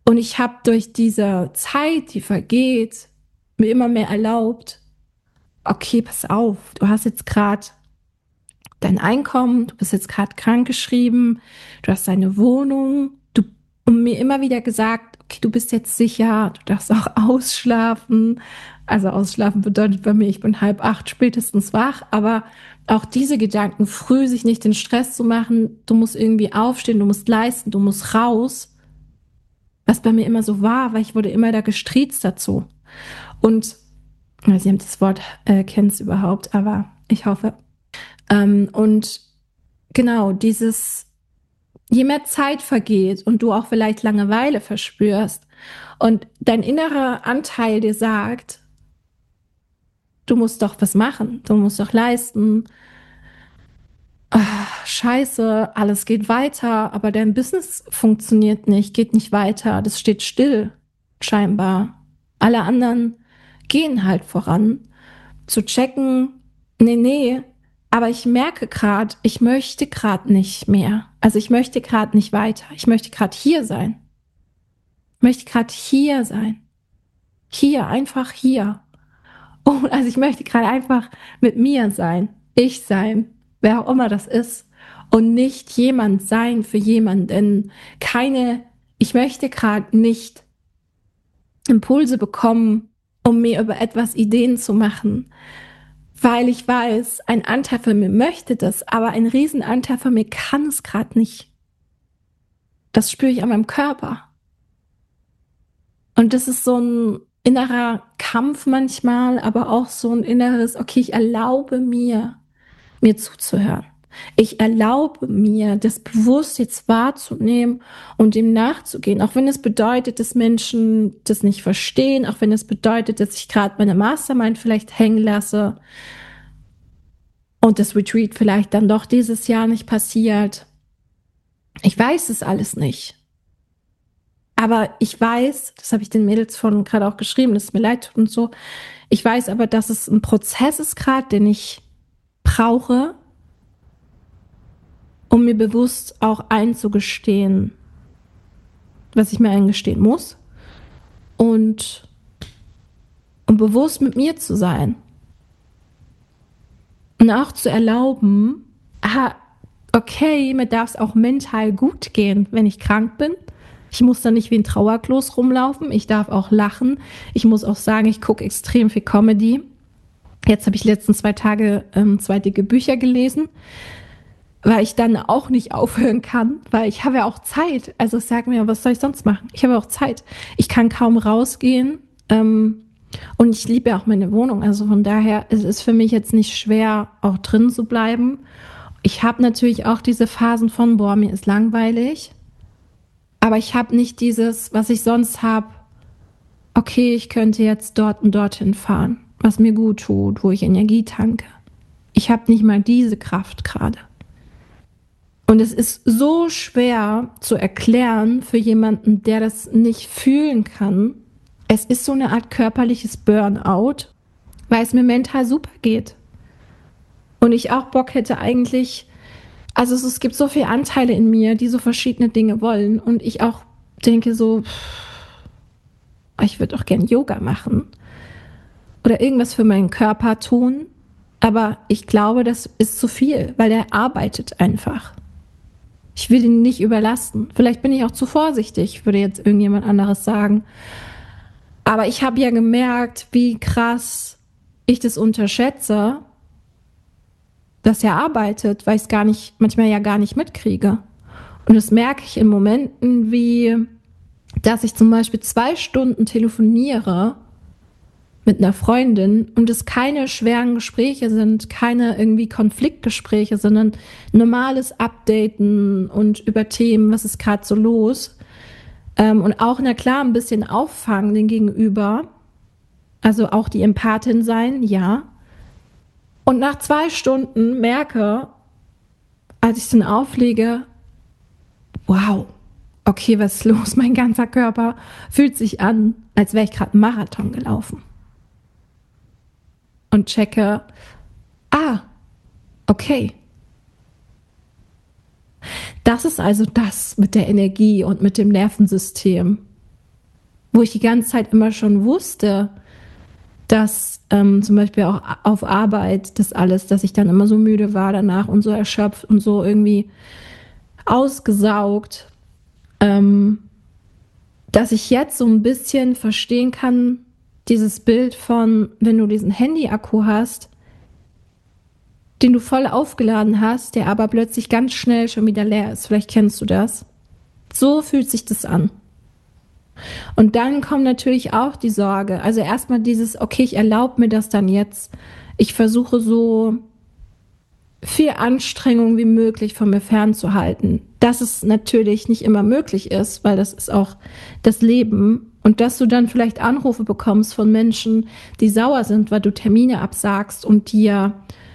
Und ich habe durch diese Zeit, die vergeht, mir immer mehr erlaubt, okay, pass auf, du hast jetzt gerade dein Einkommen, du bist jetzt gerade krankgeschrieben, du hast deine Wohnung, und mir immer wieder gesagt, okay, du bist jetzt sicher, du darfst auch ausschlafen. Also ausschlafen bedeutet bei mir, ich bin 7:30 spätestens wach, aber auch diese Gedanken, früh sich nicht den Stress zu machen, du musst irgendwie aufstehen, du musst leisten, du musst raus, was bei mir immer so war, weil ich wurde immer da gestriezt dazu. Und ich weiß nicht, ob das Wort kennst überhaupt, aber ich hoffe. Und genau, je mehr Zeit vergeht und du auch vielleicht Langeweile verspürst und dein innerer Anteil dir sagt, du musst doch was machen, du musst doch leisten, scheiße, alles geht weiter, aber dein Business funktioniert nicht, geht nicht weiter, das steht still, scheinbar. Alle anderen gehen halt voran. Zu checken, nee, aber ich merke gerade, ich möchte gerade nicht mehr. Also ich möchte gerade nicht weiter. Ich möchte gerade hier sein. Ich möchte gerade hier sein. Hier, einfach hier. Oh, also ich möchte gerade einfach mit mir sein. Ich sein. Wer auch immer das ist. Und nicht jemand sein für jemanden. Ich möchte gerade nicht Impulse bekommen, um mir über etwas Ideen zu machen. Weil ich weiß, ein Anteil von mir möchte das, aber ein Riesenanteil von mir kann es gerade nicht. Das spüre ich an meinem Körper. Und das ist so ein innerer Kampf manchmal, aber auch so ein inneres, okay, ich erlaube mir zuzuhören. Ich erlaube mir, das bewusst jetzt wahrzunehmen und dem nachzugehen, auch wenn es bedeutet, dass Menschen das nicht verstehen, auch wenn es bedeutet, dass ich gerade meine Mastermind vielleicht hängen lasse und das Retreat vielleicht dann doch dieses Jahr nicht passiert. Ich weiß es alles nicht. Aber ich weiß, das habe ich den Mädels von gerade auch geschrieben, dass es mir leid tut und so. Ich weiß aber, dass es ein Prozess ist gerade, den ich brauche, um mir bewusst auch einzugestehen, was ich mir eingestehen muss. Und um bewusst mit mir zu sein. Und auch zu erlauben, okay, mir darf es auch mental gut gehen, wenn ich krank bin. Ich muss da nicht wie ein Trauerklos rumlaufen. Ich darf auch lachen. Ich muss auch sagen, ich gucke extrem viel Comedy. Jetzt habe ich letzten 2 Tage 2 dicke Bücher gelesen, weil ich dann auch nicht aufhören kann, weil ich habe ja auch Zeit. Also ich sage mir, was soll ich sonst machen? Ich habe auch Zeit. Ich kann kaum rausgehen und ich liebe ja auch meine Wohnung. Also von daher ist es für mich jetzt nicht schwer, auch drin zu bleiben. Ich habe natürlich auch diese Phasen von, boah, mir ist langweilig. Aber ich habe nicht dieses, was ich sonst habe, okay, ich könnte jetzt dort und dorthin fahren, was mir gut tut, wo ich Energie tanke. Ich habe nicht mal diese Kraft gerade. Und es ist so schwer zu erklären für jemanden, der das nicht fühlen kann. Es ist so eine Art körperliches Burnout, weil es mir mental super geht. Und ich auch Bock hätte eigentlich, also es gibt so viele Anteile in mir, die so verschiedene Dinge wollen. Und ich auch denke so, ich würde auch gern Yoga machen oder irgendwas für meinen Körper tun. Aber ich glaube, das ist zu viel, weil der arbeitet einfach. Ich will ihn nicht überlasten. Vielleicht bin ich auch zu vorsichtig, würde jetzt irgendjemand anderes sagen. Aber ich habe ja gemerkt, wie krass ich das unterschätze, dass er arbeitet, weil ich es manchmal ja gar nicht mitkriege. Und das merke ich in Momenten wie, dass ich zum Beispiel 2 Stunden telefoniere mit einer Freundin und es keine schweren Gespräche sind, keine irgendwie Konfliktgespräche, sondern normales Updaten und über Themen, was ist gerade so los. Und auch, na klar, ein bisschen auffangen den Gegenüber. Also auch die Empathin sein, ja. Und nach 2 Stunden merke, als ich dann auflege, wow, okay, was ist los? Mein ganzer Körper fühlt sich an, als wäre ich gerade einen Marathon gelaufen. Und checke, okay. Das ist also das mit der Energie und mit dem Nervensystem. wo ich die ganze Zeit immer schon wusste, dass zum Beispiel auch auf Arbeit das alles, dass ich dann immer so müde war danach und so erschöpft und so irgendwie ausgesaugt, dass ich jetzt so ein bisschen verstehen kann, dieses Bild von, wenn du diesen Handy-Akku hast, den du voll aufgeladen hast, der aber plötzlich ganz schnell schon wieder leer ist. Vielleicht kennst du das. So fühlt sich das an. Und dann kommt natürlich auch die Sorge. Also erstmal dieses, okay, ich erlaube mir das dann jetzt. Ich versuche so viel Anstrengung wie möglich von mir fernzuhalten. Dass es natürlich nicht immer möglich ist, weil das ist auch das Leben. Und dass du dann vielleicht Anrufe bekommst von Menschen, die sauer sind, weil du Termine absagst und dir,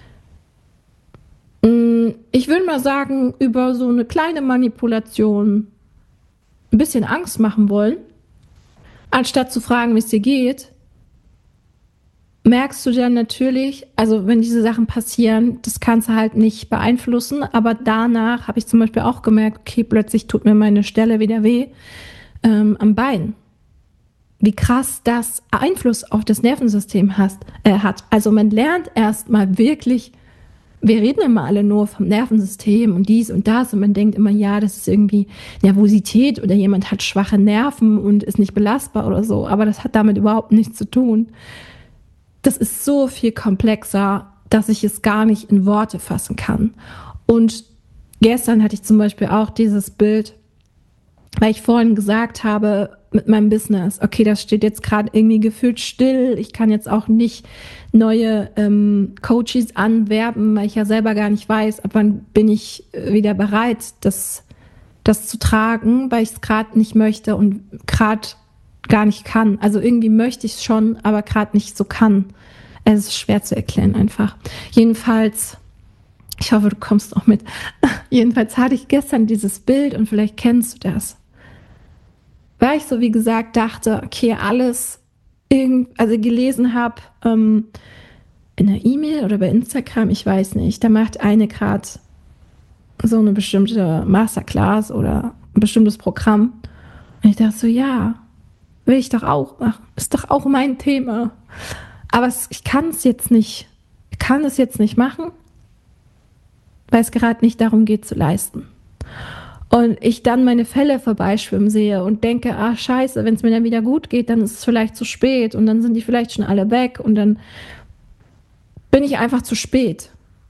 ich würde mal sagen, über so eine kleine Manipulation ein bisschen Angst machen wollen, anstatt zu fragen, wie es dir geht, merkst du dann natürlich, also wenn diese Sachen passieren, das kannst du halt nicht beeinflussen, aber danach habe ich zum Beispiel auch gemerkt, okay, plötzlich tut mir meine Stelle wieder weh am Bein. Wie krass das Einfluss auf das Nervensystem hat. Also man lernt erstmal wirklich, wir reden immer alle nur vom Nervensystem und dies und das und man denkt immer, ja, das ist irgendwie Nervosität oder jemand hat schwache Nerven und ist nicht belastbar oder so, aber das hat damit überhaupt nichts zu tun. Das ist so viel komplexer, dass ich es gar nicht in Worte fassen kann. Und gestern hatte ich zum Beispiel auch dieses Bild, weil ich vorhin gesagt habe, mit meinem Business, okay, das steht jetzt gerade irgendwie gefühlt still, ich kann jetzt auch nicht neue Coaches anwerben, weil ich ja selber gar nicht weiß, ab wann bin ich wieder bereit, das zu tragen, weil ich es gerade nicht möchte und gerade gar nicht kann. Also irgendwie möchte ich es schon, aber gerade nicht so kann. Es ist schwer zu erklären einfach. Jedenfalls, ich hoffe, du kommst auch mit. Jedenfalls hatte ich gestern dieses Bild und vielleicht kennst du das. Weil ich so, wie gesagt, dachte, okay, alles, also gelesen habe, in einer E-Mail oder bei Instagram, ich weiß nicht, da macht eine gerade so eine bestimmte Masterclass oder ein bestimmtes Programm. Und ich dachte so, ja, will ich doch auch machen. Ist doch auch mein Thema. Aber ich kann es jetzt nicht machen, weil es gerade nicht darum geht zu leisten. Und ich dann meine Fälle vorbeischwimmen sehe und denke, ach scheiße, wenn es mir dann wieder gut geht, dann ist es vielleicht zu spät und dann sind die vielleicht schon alle weg und dann bin ich einfach zu spät.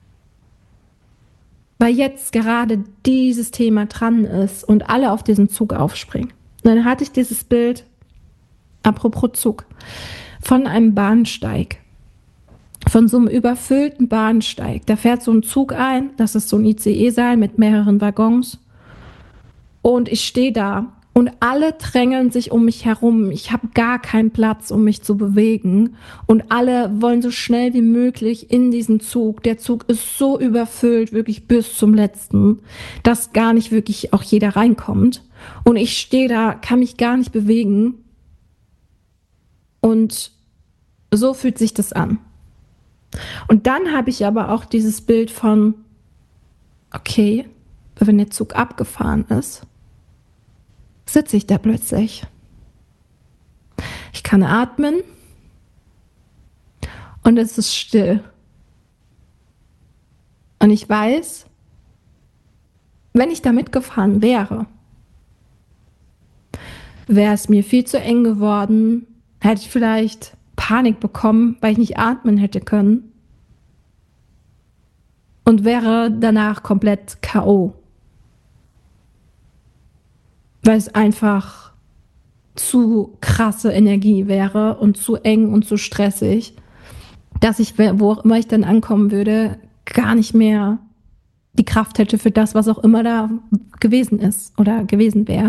Weil jetzt gerade dieses Thema dran ist und alle auf diesen Zug aufspringen. Und dann hatte ich dieses Bild, apropos Zug, von einem Bahnsteig. Von so einem überfüllten Bahnsteig. Da fährt so ein Zug ein, das ist so ein ICE-Saal mit mehreren Waggons. Und ich stehe da und alle drängeln sich um mich herum. Ich habe gar keinen Platz, um mich zu bewegen. Und alle wollen so schnell wie möglich in diesen Zug. Der Zug ist so überfüllt, wirklich bis zum Letzten, dass gar nicht wirklich auch jeder reinkommt. Und ich stehe da, kann mich gar nicht bewegen. Und so fühlt sich das an. Und dann habe ich aber auch dieses Bild von, okay, wenn der Zug abgefahren ist, sitze ich da plötzlich. Ich kann atmen und es ist still. Und ich weiß, wenn ich da mitgefahren wäre, wäre es mir viel zu eng geworden, hätte ich vielleicht Panik bekommen, weil ich nicht atmen hätte können und wäre danach komplett K.O. Weil es einfach zu krasse Energie wäre und zu eng und zu stressig, dass ich, wo auch immer ich dann ankommen würde, gar nicht mehr die Kraft hätte für das, was auch immer da gewesen ist oder gewesen wäre.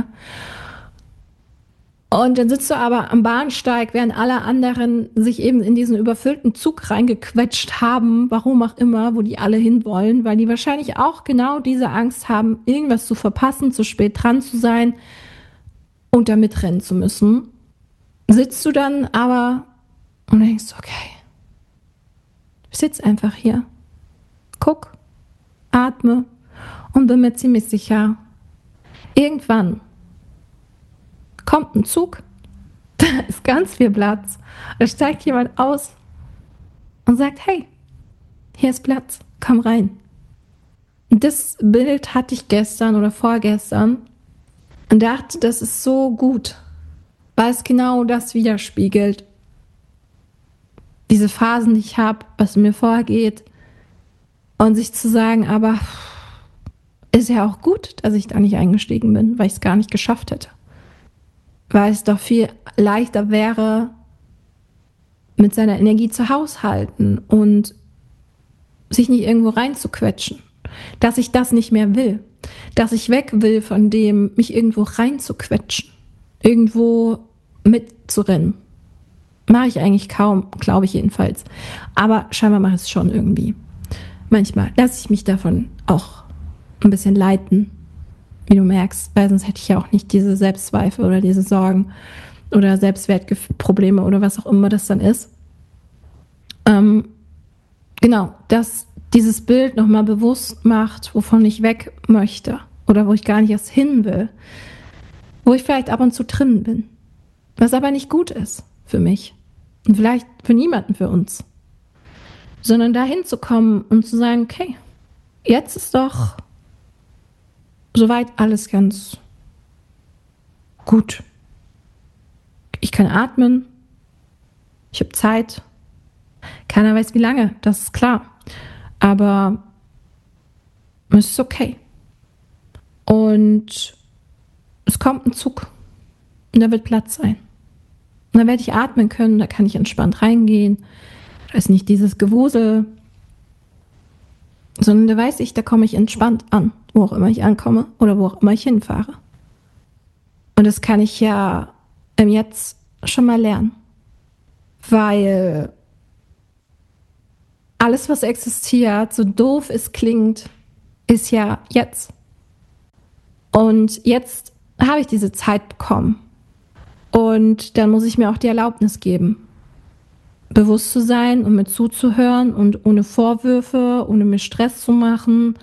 Und dann sitzt du aber am Bahnsteig, während alle anderen sich eben in diesen überfüllten Zug reingequetscht haben, warum auch immer, wo die alle hinwollen, weil die wahrscheinlich auch genau diese Angst haben, irgendwas zu verpassen, zu spät dran zu sein und da mitrennen zu müssen. Sitzt du dann aber und denkst, okay, ich sitze einfach hier, guck, atme und bin mir ziemlich sicher, irgendwann kommt ein Zug ist ganz viel Platz. Da steigt jemand aus und sagt, hey, hier ist Platz, komm rein. Und das Bild hatte ich gestern oder vorgestern und dachte, das ist so gut, weil es genau das widerspiegelt. Diese Phasen, die ich habe, was mir vorgeht und sich zu sagen, aber ist ja auch gut, dass ich da nicht eingestiegen bin, weil ich es gar nicht geschafft hätte. Weil es doch viel leichter wäre, mit seiner Energie zu haushalten und sich nicht irgendwo reinzuquetschen. Dass ich das nicht mehr will. Dass ich weg will von dem, mich irgendwo reinzuquetschen. Irgendwo mitzurennen. Mache ich eigentlich kaum, glaube ich jedenfalls. Aber scheinbar mache ich es schon irgendwie. Manchmal lasse ich mich davon auch ein bisschen leiten, wie du merkst, weil sonst hätte ich ja auch nicht diese Selbstzweifel oder diese Sorgen oder Selbstwertprobleme oder was auch immer das dann ist. Genau, dass dieses Bild nochmal bewusst macht, wovon ich weg möchte oder wo ich gar nicht erst hin will, wo ich vielleicht ab und zu drin bin, was aber nicht gut ist für mich und vielleicht für niemanden für uns, sondern dahin zu kommen und zu sagen, okay, jetzt ist doch soweit alles ganz gut. Ich kann atmen, ich habe Zeit, keiner weiß wie lange, das ist klar, aber es ist okay. Und es kommt ein Zug und da wird Platz sein. Und da werde ich atmen können, da kann ich entspannt reingehen, da ist nicht dieses Gewusel, sondern da weiß ich, da komme ich entspannt an, wo auch immer ich ankomme oder wo auch immer ich hinfahre. Und das kann ich ja im Jetzt schon mal lernen, weil alles, was existiert, so doof es klingt, ist ja jetzt. Und jetzt habe ich diese Zeit bekommen. Und dann muss ich mir auch die Erlaubnis geben, bewusst zu sein und mir zuzuhören und ohne Vorwürfe, ohne mir Stress zu machen,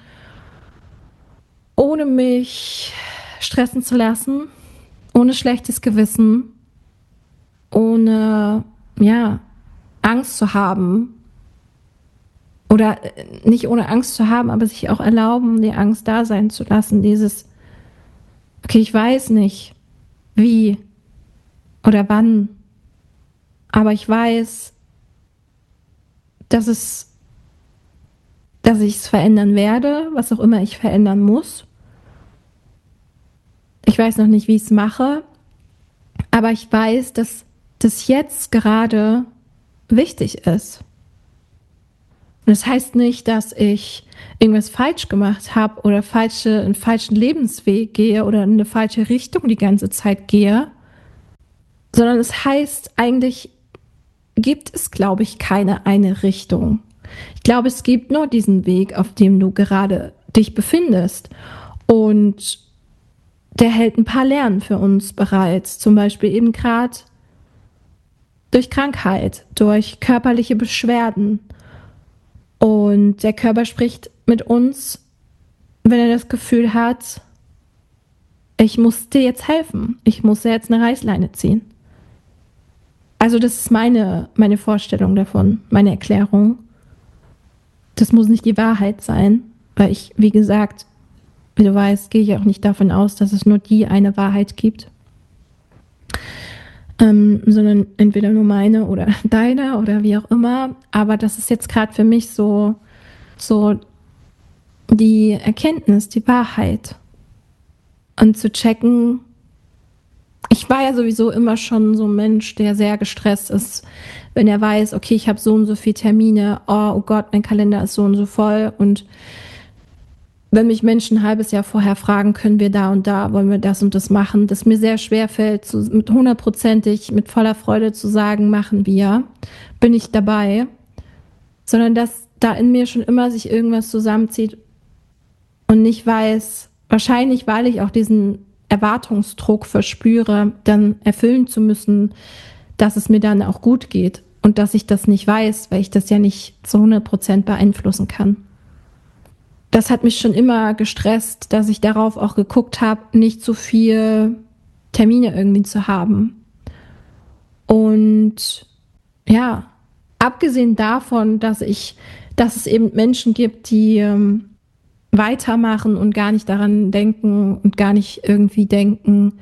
ohne mich stressen zu lassen, ohne schlechtes Gewissen, ohne, Angst zu haben. Oder nicht ohne Angst zu haben, aber sich auch erlauben, die Angst da sein zu lassen. Dieses, okay, ich weiß nicht, wie oder wann, aber ich weiß, dass ich es verändern werde, was auch immer ich verändern muss. Ich weiß noch nicht, wie ich es mache, aber ich weiß, dass das jetzt gerade wichtig ist. Und das heißt nicht, dass ich irgendwas falsch gemacht habe oder einen falschen Lebensweg gehe oder in eine falsche Richtung die ganze Zeit gehe, sondern es heißt eigentlich, gibt es, glaube ich, keine eine Richtung. Ich glaube, es gibt nur diesen Weg, auf dem du gerade dich befindest. Und der hält ein paar Lernen für uns bereit. Zum Beispiel eben gerade durch Krankheit, durch körperliche Beschwerden. Und der Körper spricht mit uns, wenn er das Gefühl hat, ich muss dir jetzt helfen. Ich muss dir jetzt eine Reißleine ziehen. Also das ist meine Vorstellung davon, meine Erklärung. Das muss nicht die Wahrheit sein, weil ich, wie gesagt, wie du weißt, gehe ich auch nicht davon aus, dass es nur die eine Wahrheit gibt. Sondern entweder nur meine oder deine oder wie auch immer. Aber das ist jetzt gerade für mich so die Erkenntnis, die Wahrheit. Und zu checken, ich war ja sowieso immer schon so ein Mensch, der sehr gestresst ist, wenn er weiß, okay, ich habe so und so viele Termine, oh Gott, mein Kalender ist so und so voll. Und wenn mich Menschen ein halbes Jahr vorher fragen, können wir da und da, wollen wir das und das machen, das mir sehr schwer fällt, mit 100%ig, mit voller Freude zu sagen, machen wir, bin ich dabei, sondern dass da in mir schon immer sich irgendwas zusammenzieht und nicht weiß, wahrscheinlich, weil ich auch diesen Erwartungsdruck verspüre, dann erfüllen zu müssen, dass es mir dann auch gut geht und dass ich das nicht weiß, weil ich das ja nicht zu 100% beeinflussen kann. Das hat mich schon immer gestresst, dass ich darauf auch geguckt habe, nicht zu viel Termine irgendwie zu haben. Und ja, abgesehen davon, dass es eben Menschen gibt, die weitermachen und gar nicht daran denken und gar nicht irgendwie denken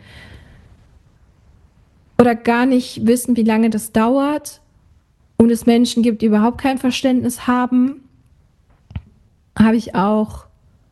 oder gar nicht wissen, wie lange das dauert, und es Menschen gibt, die überhaupt kein Verständnis haben, habe ich auch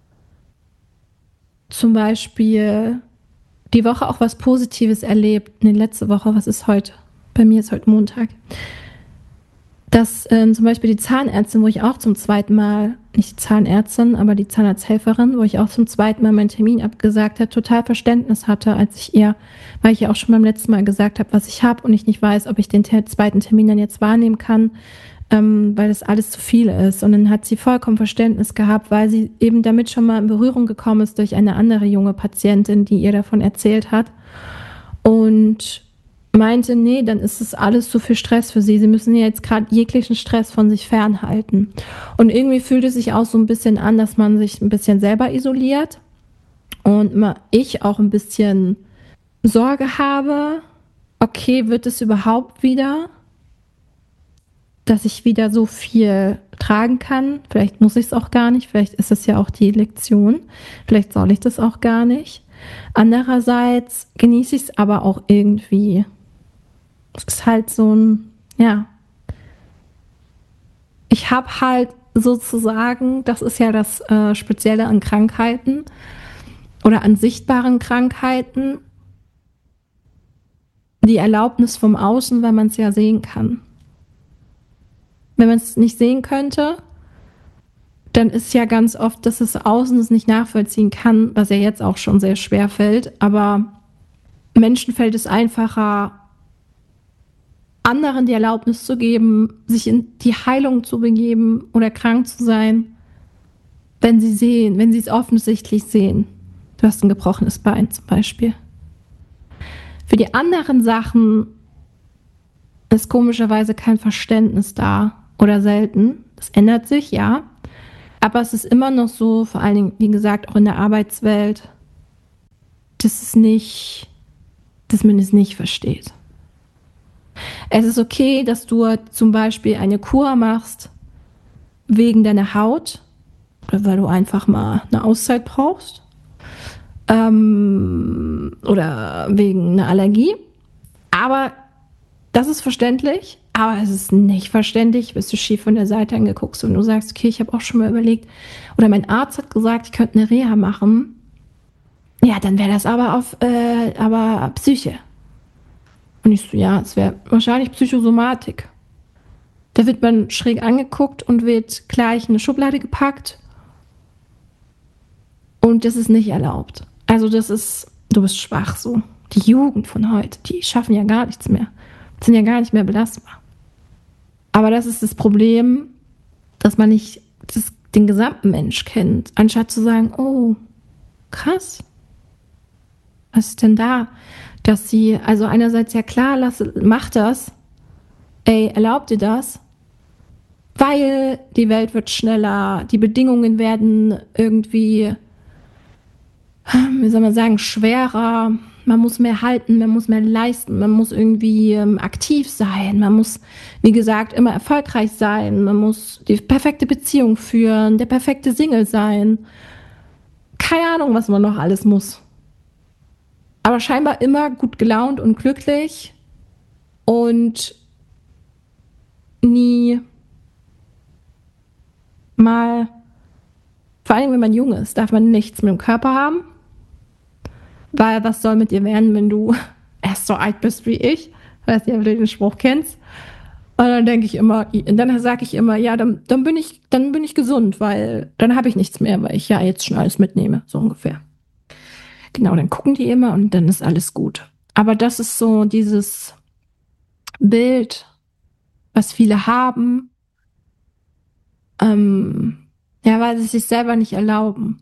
zum Beispiel die Woche auch was Positives erlebt. Nee, letzte Woche, was ist heute? Bei mir ist heute Montag. Dass zum Beispiel die Zahnärztin, wo ich auch zum zweiten Mal, nicht die Zahnärztin, aber die Zahnarzthelferin, wo ich auch zum zweiten Mal meinen Termin abgesagt habe, total Verständnis hatte, weil ich ja auch schon beim letzten Mal gesagt habe, was ich habe und ich nicht weiß, ob ich den zweiten Termin dann jetzt wahrnehmen kann, weil das alles zu viel ist. Und dann hat sie vollkommen Verständnis gehabt, weil sie eben damit schon mal in Berührung gekommen ist durch eine andere junge Patientin, die ihr davon erzählt hat. Und meinte, nee, dann ist es alles zu viel Stress für sie. Sie müssen ja jetzt gerade jeglichen Stress von sich fernhalten. Und irgendwie fühlt es sich auch so ein bisschen an, dass man sich ein bisschen selber isoliert und ich auch ein bisschen Sorge habe, okay, wird es überhaupt wieder, dass ich wieder so viel tragen kann? Vielleicht muss ich es auch gar nicht, vielleicht ist es ja auch die Lektion, vielleicht soll ich das auch gar nicht. Andererseits genieße ich es aber auch irgendwie. Es ist halt so ein, ja. Ich habe halt sozusagen, das ist ja das Spezielle an Krankheiten oder an sichtbaren Krankheiten, die Erlaubnis vom Außen, weil man es ja sehen kann. Wenn man es nicht sehen könnte, dann ist ja ganz oft, dass das Außen es nicht nachvollziehen kann, was ja jetzt auch schon sehr schwer fällt. Aber Menschen fällt es einfacher, anderen die Erlaubnis zu geben, sich in die Heilung zu begeben oder krank zu sein, wenn sie es offensichtlich sehen. Du hast ein gebrochenes Bein zum Beispiel. Für die anderen Sachen ist komischerweise kein Verständnis da oder selten. Das ändert sich, ja. Aber es ist immer noch so, vor allen Dingen, wie gesagt, auch in der Arbeitswelt, dass man es nicht versteht. Es ist okay, dass du zum Beispiel eine Kur machst wegen deiner Haut oder weil du einfach mal eine Auszeit brauchst oder wegen einer Allergie. Aber das ist verständlich, aber es ist nicht verständlich, wirst du schief von der Seite angeguckt und du sagst, okay, ich habe auch schon mal überlegt, oder mein Arzt hat gesagt, ich könnte eine Reha machen. Ja, dann wäre das aber aber Psyche. Und ich so, ja, es wäre wahrscheinlich Psychosomatik. Da wird man schräg angeguckt und wird gleich in eine Schublade gepackt. Und das ist nicht erlaubt. Also du bist schwach so. Die Jugend von heute, die schaffen ja gar nichts mehr. Sind ja gar nicht mehr belastbar. Aber das ist das Problem, dass man nicht den gesamten Mensch kennt, anstatt zu sagen, oh, krass. Was ist denn da? Dass sie, also einerseits ja klar, mach das, erlaub dir das, weil die Welt wird schneller, die Bedingungen werden irgendwie, wie soll man sagen, schwerer, man muss mehr halten, man muss mehr leisten, man muss irgendwie aktiv sein, man muss, wie gesagt, immer erfolgreich sein, man muss die perfekte Beziehung führen, der perfekte Single sein, keine Ahnung, was man noch alles muss. Aber scheinbar immer gut gelaunt und glücklich und nie mal, vor allem wenn man jung ist, darf man nichts mit dem Körper haben, weil was soll mit dir werden, wenn du erst so alt bist wie ich, weiß nicht, ob du den Spruch kennst. Und dann sage ich immer, ja, dann bin ich gesund, weil dann habe ich nichts mehr, weil ich ja jetzt schon alles mitnehme, so ungefähr. Genau, dann gucken die immer und dann ist alles gut. Aber das ist so dieses Bild, was viele haben, ja, weil sie es sich selber nicht erlauben.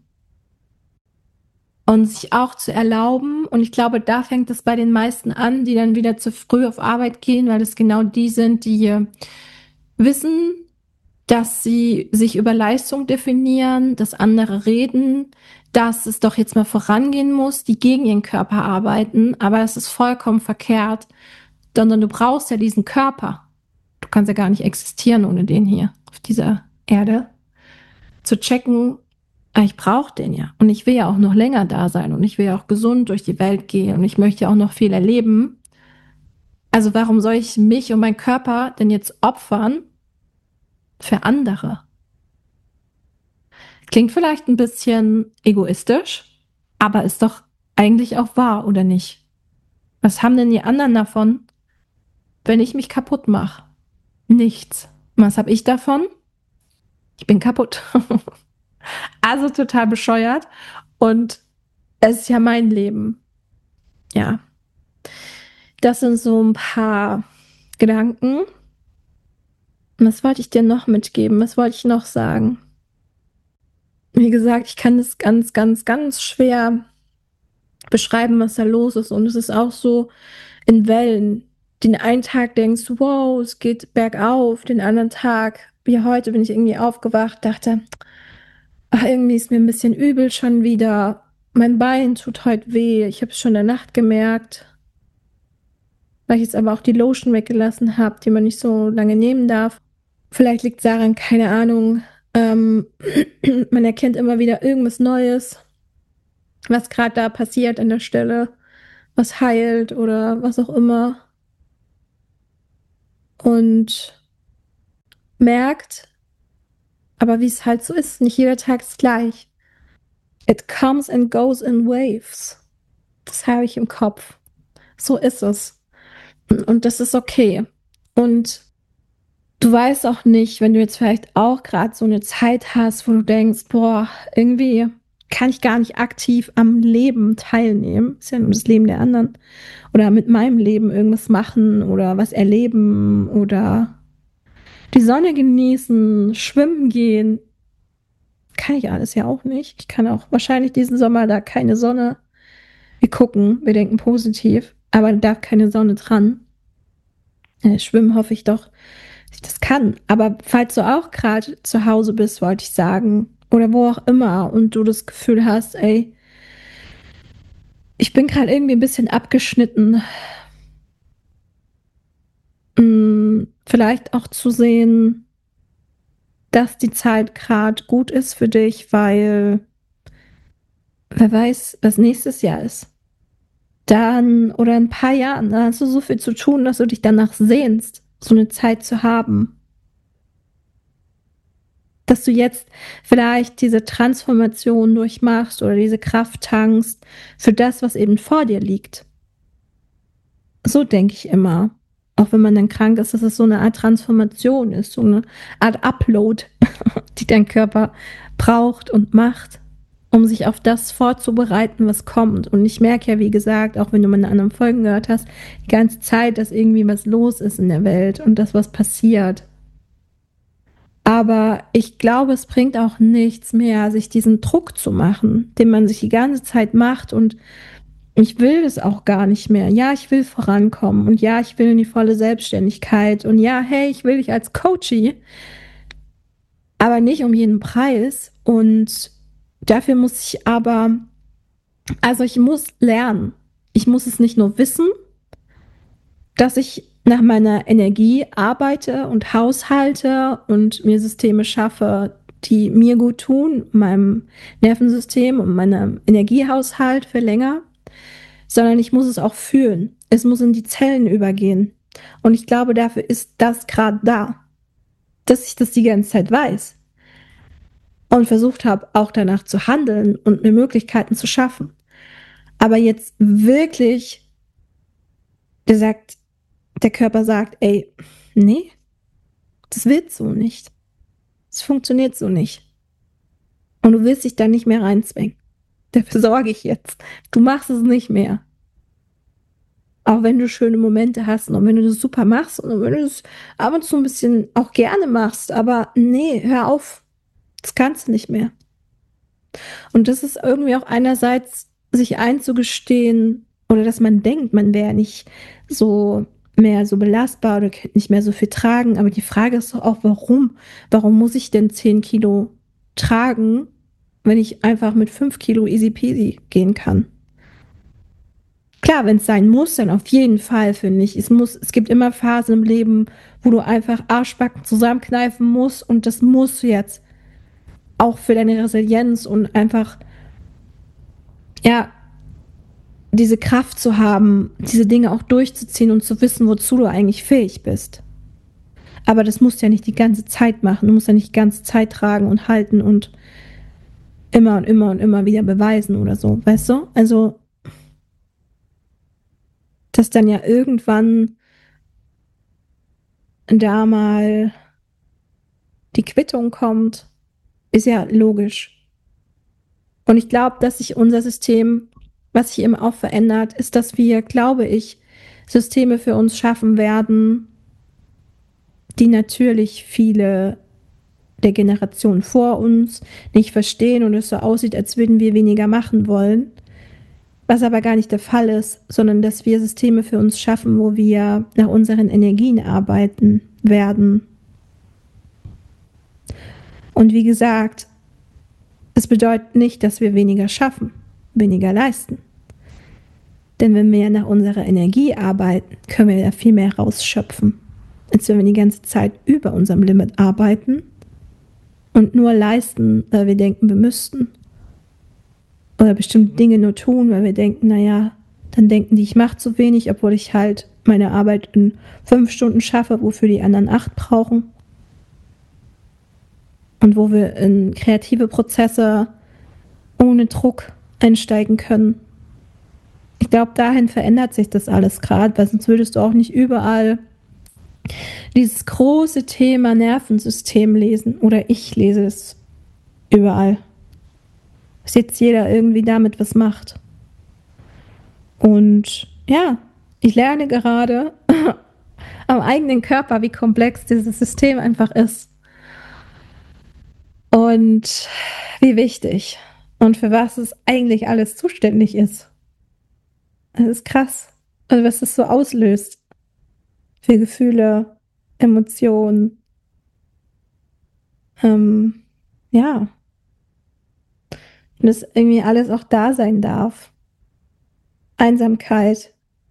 Und sich auch zu erlauben, und ich glaube, da fängt es bei den meisten an, die dann wieder zu früh auf Arbeit gehen, weil es genau die sind, die wissen, dass sie sich über Leistung definieren, dass andere reden, dass es doch jetzt mal vorangehen muss, die gegen ihren Körper arbeiten, aber es ist vollkommen verkehrt, sondern du brauchst ja diesen Körper. Du kannst ja gar nicht existieren ohne den hier auf dieser Erde. Zu checken, ich brauche den ja. Und ich will ja auch noch länger da sein und ich will ja auch gesund durch die Welt gehen und ich möchte ja auch noch viel erleben. Also warum soll ich mich und meinen Körper denn jetzt opfern für andere? Klingt vielleicht ein bisschen egoistisch, aber ist doch eigentlich auch wahr, oder nicht? Was haben denn die anderen davon, wenn ich mich kaputt mache? Nichts. Was habe ich davon? Ich bin kaputt. Also total bescheuert. Und es ist ja mein Leben. Ja. Das sind so ein paar Gedanken. Was wollte ich dir noch mitgeben? Was wollte ich noch sagen? Wie gesagt, ich kann das ganz, ganz, ganz schwer beschreiben, was da los ist. Und es ist auch so in Wellen. Den einen Tag denkst du, wow, es geht bergauf. Den anderen Tag, wie heute, bin ich irgendwie aufgewacht, dachte, ach, irgendwie ist mir ein bisschen übel schon wieder. Mein Bein tut heute weh. Ich habe es schon in der Nacht gemerkt, weil ich jetzt aber auch die Lotion weggelassen habe, die man nicht so lange nehmen darf. Vielleicht liegt es daran, keine Ahnung. Man erkennt immer wieder irgendwas Neues, was gerade da passiert an der Stelle, was heilt oder was auch immer. Und merkt, aber wie es halt so ist, nicht jeder Tag ist gleich. It comes and goes in waves. Das habe ich im Kopf. So ist es. Und das ist okay. Und du weißt auch nicht, wenn du jetzt vielleicht auch gerade so eine Zeit hast, wo du denkst, boah, irgendwie kann ich gar nicht aktiv am Leben teilnehmen. Ist ja nur das Leben der anderen. Oder mit meinem Leben irgendwas machen oder was erleben oder die Sonne genießen, schwimmen gehen. Kann ich alles ja auch nicht. Ich kann auch wahrscheinlich diesen Sommer da keine Sonne. Wir gucken, wir denken positiv, aber da darf keine Sonne dran. Schwimmen hoffe ich doch, dass ich das kann. Aber falls du auch gerade zu Hause bist, wollte ich sagen, oder wo auch immer, und du das Gefühl hast, ey, ich bin gerade irgendwie ein bisschen abgeschnitten, vielleicht auch zu sehen, dass die Zeit gerade gut ist für dich, weil wer weiß, was nächstes Jahr ist. Dann oder in ein paar Jahren, da hast du so viel zu tun, dass du dich danach sehnst, so eine Zeit zu haben. Dass du jetzt vielleicht diese Transformation durchmachst oder diese Kraft tankst für das, was eben vor dir liegt. So denke ich immer. Auch wenn man dann krank ist, dass es so eine Art Transformation ist, so eine Art Upload, die dein Körper braucht und macht, um sich auf das vorzubereiten, was kommt. Und ich merke ja, wie gesagt, auch wenn du meine anderen Folgen gehört hast, die ganze Zeit, dass irgendwie was los ist in der Welt und dass was passiert. Aber ich glaube, es bringt auch nichts mehr, sich diesen Druck zu machen, den man sich die ganze Zeit macht. Und ich will es auch gar nicht mehr. Ja, ich will vorankommen. Und ja, ich will in die volle Selbstständigkeit. Und ja, hey, ich will dich als Coachie. Aber nicht um jeden Preis. Und dafür muss ich aber, also ich muss lernen. Ich muss es nicht nur wissen, dass ich nach meiner Energie arbeite und haushalte und mir Systeme schaffe, die mir gut tun, meinem Nervensystem und meinem Energiehaushalt für länger, sondern ich muss es auch fühlen. Es muss in die Zellen übergehen. Und ich glaube, dafür ist das gerade da, dass ich das die ganze Zeit weiß und versucht habe, auch danach zu handeln und mir Möglichkeiten zu schaffen. Aber jetzt wirklich gesagt, der Körper sagt, ey, nee, das wird so nicht. Es funktioniert so nicht. Und du willst dich da nicht mehr reinzwängen. Dafür sorge ich jetzt. Du machst es nicht mehr. Auch wenn du schöne Momente hast und wenn du das super machst und wenn du das ab und zu ein bisschen auch gerne machst, aber nee, hör auf. Das kannst du nicht mehr. Und das ist irgendwie auch einerseits sich einzugestehen oder dass man denkt, man wäre nicht so mehr so belastbar oder könnte nicht mehr so viel tragen. Aber die Frage ist doch auch, warum? Warum muss ich denn 10 Kilo tragen, wenn ich einfach mit 5 Kilo easy peasy gehen kann? Klar, wenn es sein muss, dann auf jeden Fall, finde ich. Es gibt immer Phasen im Leben, wo du einfach Arschbacken zusammenkneifen musst und das musst du jetzt auch für deine Resilienz und einfach, ja, diese Kraft zu haben, diese Dinge auch durchzuziehen und zu wissen, wozu du eigentlich fähig bist. Aber das musst du ja nicht die ganze Zeit machen. Du musst ja nicht die ganze Zeit tragen und halten und immer und immer und immer wieder beweisen oder so, weißt du? Also, dass dann ja irgendwann da mal die Quittung kommt, ist ja logisch. Und ich glaube, dass sich unser System, was sich eben auch verändert, ist, dass wir, glaube ich, Systeme für uns schaffen werden, die natürlich viele der Generationen vor uns nicht verstehen und es so aussieht, als würden wir weniger machen wollen. Was aber gar nicht der Fall ist, sondern dass wir Systeme für uns schaffen, wo wir nach unseren Energien arbeiten werden. Und wie gesagt, es bedeutet nicht, dass wir weniger schaffen, weniger leisten. Denn wenn wir nach unserer Energie arbeiten, können wir ja viel mehr rausschöpfen, als wenn wir die ganze Zeit über unserem Limit arbeiten und nur leisten, weil wir denken, wir müssten. Oder bestimmte Dinge nur tun, weil wir denken, naja, dann denken die, ich mache zu wenig, obwohl ich halt meine Arbeit in 5 Stunden schaffe, wofür die anderen 8 brauchen. Und wo wir in kreative Prozesse ohne Druck einsteigen können. Ich glaube, dahin verändert sich das alles gerade, weil sonst würdest du auch nicht überall dieses große Thema Nervensystem lesen. Oder ich lese es überall. Dass jetzt jeder irgendwie damit was macht. Und ja, ich lerne gerade am eigenen Körper, wie komplex dieses System einfach ist. Und wie wichtig. Und für was es eigentlich alles zuständig ist. Das ist krass. Also was das so auslöst. Für Gefühle, Emotionen. Ja. Und dass irgendwie alles auch da sein darf. Einsamkeit,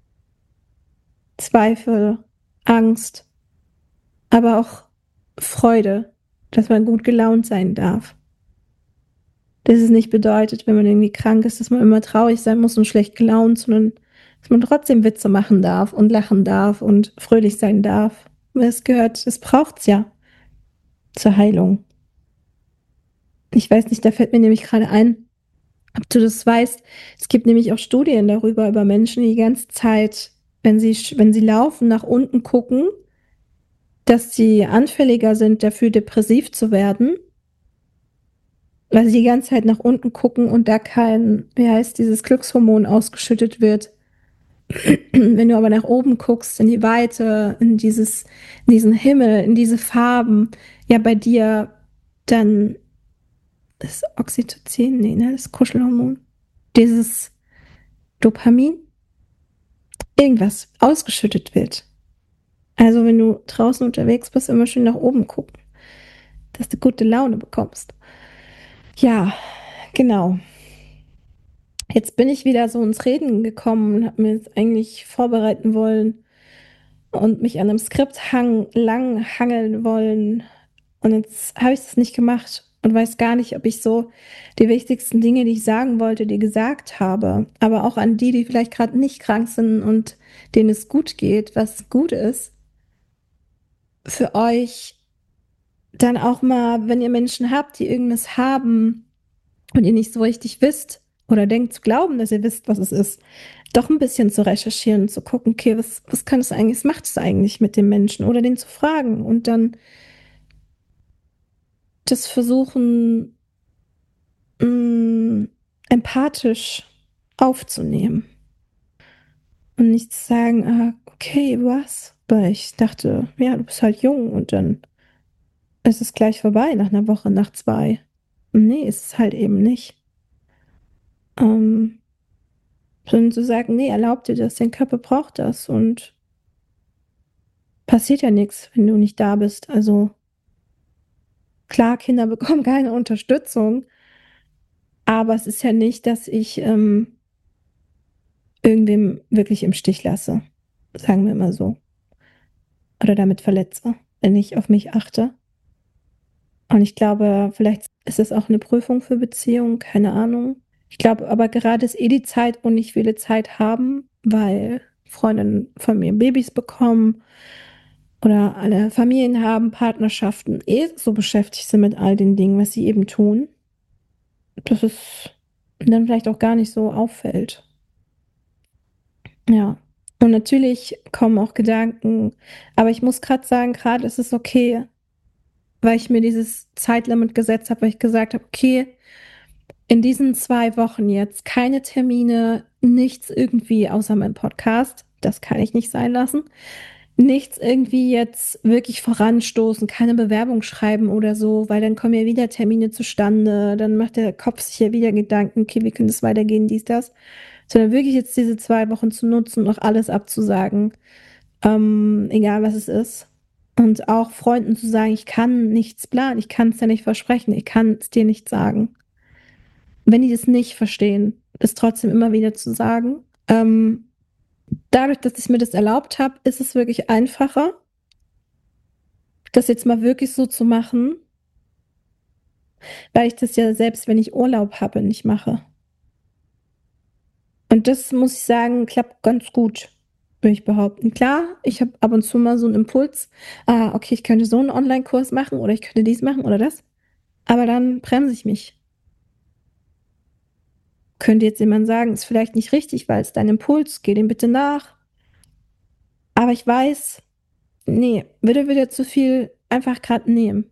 Zweifel, Angst, aber auch Freude, dass man gut gelaunt sein darf. Dass es nicht bedeutet, wenn man irgendwie krank ist, dass man immer traurig sein muss und schlecht gelaunt, sondern dass man trotzdem Witze machen darf und lachen darf und fröhlich sein darf. Weil es gehört, es braucht's ja zur Heilung. Ich weiß nicht, da fällt mir nämlich gerade ein, ob du das weißt. Es gibt nämlich auch Studien darüber, über Menschen, die die ganze Zeit, wenn sie laufen, nach unten gucken, dass sie anfälliger sind, dafür depressiv zu werden, weil sie die ganze Zeit nach unten gucken und da kein, wie heißt dieses Glückshormon ausgeschüttet wird. Wenn du aber nach oben guckst, in die Weite, in diesen Himmel, in diese Farben, ja, bei dir dann das Oxytocin, nee, ne, das Kuschelhormon, dieses Dopamin, irgendwas ausgeschüttet wird. Also wenn du draußen unterwegs bist, immer schön nach oben gucken, dass du gute Laune bekommst. Ja, genau. Jetzt bin ich wieder so ins Reden gekommen und habe mir jetzt eigentlich vorbereiten wollen und mich an einem Skript lang hangeln wollen. Und jetzt habe ich das nicht gemacht und weiß gar nicht, ob ich so die wichtigsten Dinge, die ich sagen wollte, die gesagt habe. Aber auch an die, die vielleicht gerade nicht krank sind und denen es gut geht, was gut ist, für euch dann auch mal, wenn ihr Menschen habt, die irgendwas haben und ihr nicht so richtig wisst oder denkt zu glauben, dass ihr wisst, was es ist, doch ein bisschen zu recherchieren und zu gucken, okay, was kann es eigentlich, was macht es eigentlich mit dem Menschen oder den zu fragen und dann das versuchen, empathisch aufzunehmen und nicht zu sagen, ah, okay, was? Weil ich dachte, ja, du bist halt jung und dann ist es gleich vorbei nach einer Woche, nach 2. Nee, ist es halt eben nicht. Ähm, Sondern zu sagen, nee, erlaub dir das, dein Körper braucht das und passiert ja nichts, wenn du nicht da bist. Also klar, Kinder bekommen keine Unterstützung, aber es ist ja nicht, dass ich irgendwem wirklich im Stich lasse, sagen wir mal so. Oder damit verletze, wenn ich auf mich achte. Und ich glaube, vielleicht ist es auch eine Prüfung für Beziehungen, keine Ahnung. Ich glaube aber gerade ist die Zeit, wo nicht viele Zeit haben, weil Freundinnen von mir Babys bekommen oder alle Familien haben, Partnerschaften, so beschäftigt sind mit all den Dingen, was sie eben tun, dass es dann vielleicht auch gar nicht so auffällt. Ja. Und natürlich kommen auch Gedanken, aber ich muss gerade sagen, gerade ist es okay, weil ich mir dieses Zeitlimit gesetzt habe, weil ich gesagt habe, okay, in diesen 2 Wochen jetzt keine Termine, nichts irgendwie außer meinem Podcast. Das kann ich nicht sein lassen. Nichts irgendwie jetzt wirklich voranstoßen, keine Bewerbung schreiben oder so, weil dann kommen ja wieder Termine zustande, dann macht der Kopf sich ja wieder Gedanken, okay, wie könnte es weitergehen, dies, das. Sondern wirklich jetzt diese 2 Wochen zu nutzen und auch alles abzusagen, egal was es ist. Und auch Freunden zu sagen, ich kann nichts planen, ich kann es dir nicht versprechen, ich kann es dir nicht sagen. Wenn die das nicht verstehen, es trotzdem immer wieder zu sagen. Dadurch, dass ich mir das erlaubt habe, ist es wirklich einfacher, das jetzt mal wirklich so zu machen, weil ich das ja selbst, wenn ich Urlaub habe, nicht mache. Und das muss ich sagen, klappt ganz gut, würde ich behaupten. Klar, ich habe ab und zu mal so einen Impuls, okay, ich könnte so einen Online-Kurs machen oder ich könnte dies machen oder das. Aber dann bremse ich mich. Könnte jetzt jemand sagen, ist vielleicht nicht richtig, weil es dein Impuls, geh dem bitte nach. Aber ich weiß, nee, würde wieder zu viel einfach gerade nehmen.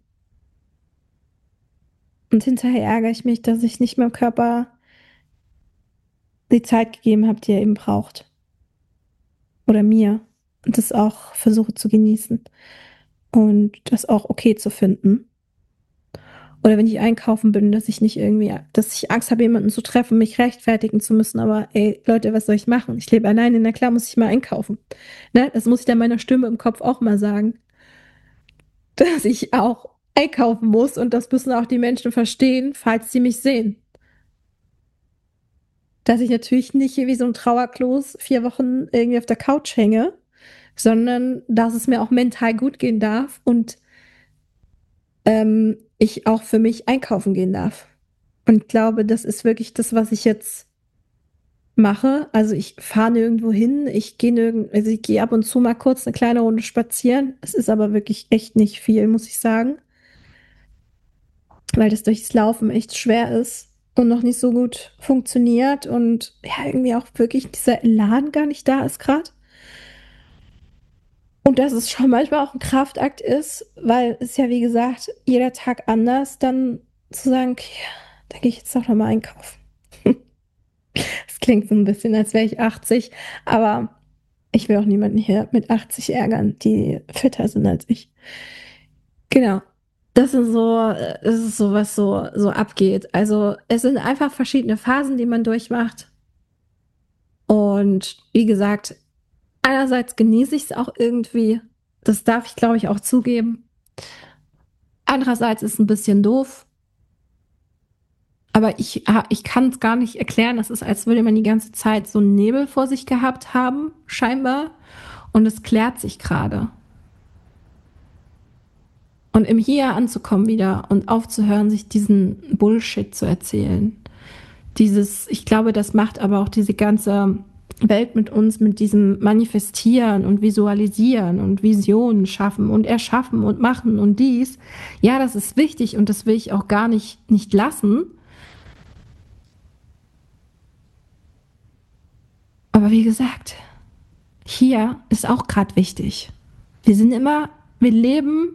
Und hinterher ärgere ich mich, dass ich nicht meinem Körper die Zeit gegeben habe, die er eben braucht. Oder mir. Und das auch versuche zu genießen. Und das auch okay zu finden. Oder wenn ich einkaufen bin, dass ich nicht irgendwie, dass ich Angst habe, jemanden zu treffen, mich rechtfertigen zu müssen. Aber ey, Leute, was soll ich machen? Ich lebe alleine, na klar muss ich mal einkaufen. Ne? Das muss ich dann meiner Stimme im Kopf auch mal sagen. Dass ich auch einkaufen muss und das müssen auch die Menschen verstehen, falls sie mich sehen. Dass ich natürlich nicht hier wie so ein Trauerklos 4 Wochen irgendwie auf der Couch hänge, sondern dass es mir auch mental gut gehen darf und ich auch für mich einkaufen gehen darf. Und ich glaube, das ist wirklich das, was ich jetzt mache. Also ich fahre nirgendwo hin, also ich gehe ab und zu mal kurz eine kleine Runde spazieren. Es ist aber wirklich echt nicht viel, muss ich sagen, weil das durchs Laufen echt schwer ist und noch nicht so gut funktioniert und ja, irgendwie auch wirklich dieser Elan gar nicht da ist gerade. Und dass es schon manchmal auch ein Kraftakt ist, weil es ja, wie gesagt, jeder Tag anders, dann zu sagen, okay, da gehe ich jetzt doch nochmal einkaufen. Das klingt so ein bisschen, als wäre ich 80, aber ich will auch niemanden hier mit 80 ärgern, die fitter sind als ich. Genau. Das ist so, was so abgeht. Also, es sind einfach verschiedene Phasen, die man durchmacht. Und wie gesagt, einerseits genieße ich es auch irgendwie. Das darf ich, glaube ich, auch zugeben. Andererseits ist es ein bisschen doof. Aber ich kann es gar nicht erklären. Es ist, als würde man die ganze Zeit so einen Nebel vor sich gehabt haben, scheinbar. Und es klärt sich gerade. Und im Hier anzukommen wieder und aufzuhören, sich diesen Bullshit zu erzählen. Ich glaube, das macht aber auch diese ganze Welt mit uns, mit diesem Manifestieren und Visualisieren und Visionen schaffen und erschaffen und machen und dies. Ja, das ist wichtig und das will ich auch gar nicht lassen. Aber wie gesagt, hier ist auch gerade wichtig. Wir leben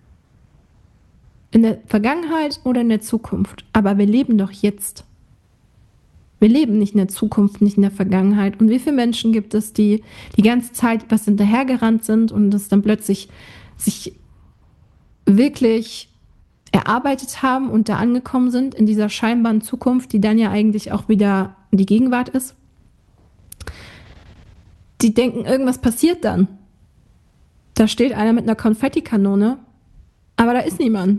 in der Vergangenheit oder in der Zukunft, aber wir leben doch jetzt. Wir leben nicht in der Zukunft, nicht in der Vergangenheit. Und wie viele Menschen gibt es, die die ganze Zeit was hinterhergerannt sind und das dann plötzlich sich wirklich erarbeitet haben und da angekommen sind in dieser scheinbaren Zukunft, die dann ja eigentlich auch wieder die Gegenwart ist? Die denken, irgendwas passiert dann. Da steht einer mit einer Konfettikanone, aber da ist niemand.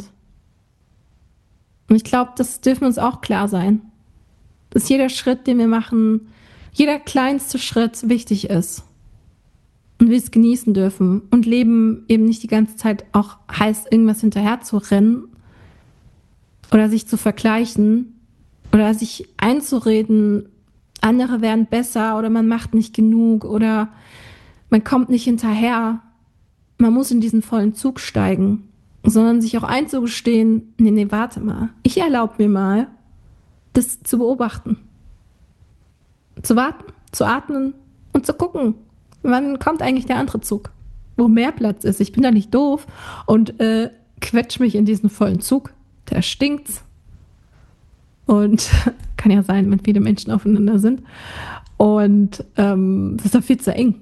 Und ich glaube, das dürfen uns auch klar sein. Dass jeder Schritt, den wir machen, jeder kleinste Schritt wichtig ist und wir es genießen dürfen und Leben eben nicht die ganze Zeit auch heißt, irgendwas hinterher zu rennen oder sich zu vergleichen oder sich einzureden, andere wären besser oder man macht nicht genug oder man kommt nicht hinterher. Man muss in diesen vollen Zug steigen, sondern sich auch einzugestehen, nee, warte mal, ich erlaube mir mal, das zu beobachten, zu warten, zu atmen und zu gucken, wann kommt eigentlich der andere Zug, wo mehr Platz ist. Ich bin da nicht doof und quetsch mich in diesen vollen Zug. Da stinkt's. Und kann ja sein, wenn viele Menschen aufeinander sind. Und das ist doch viel zu eng.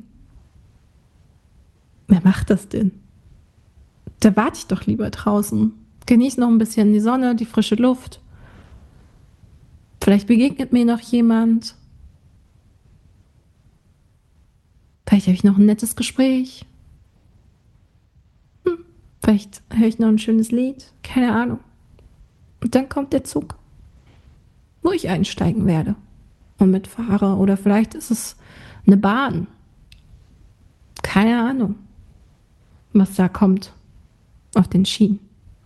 Wer macht das denn? Da warte ich doch lieber draußen. Genieße noch ein bisschen die Sonne, die frische Luft. Vielleicht begegnet mir noch jemand. Vielleicht habe ich noch ein nettes Gespräch. Vielleicht höre ich noch ein schönes Lied. Keine Ahnung. Und dann kommt der Zug, wo ich einsteigen werde und mitfahre. Oder vielleicht ist es eine Bahn. Keine Ahnung, was da kommt auf den Schienen.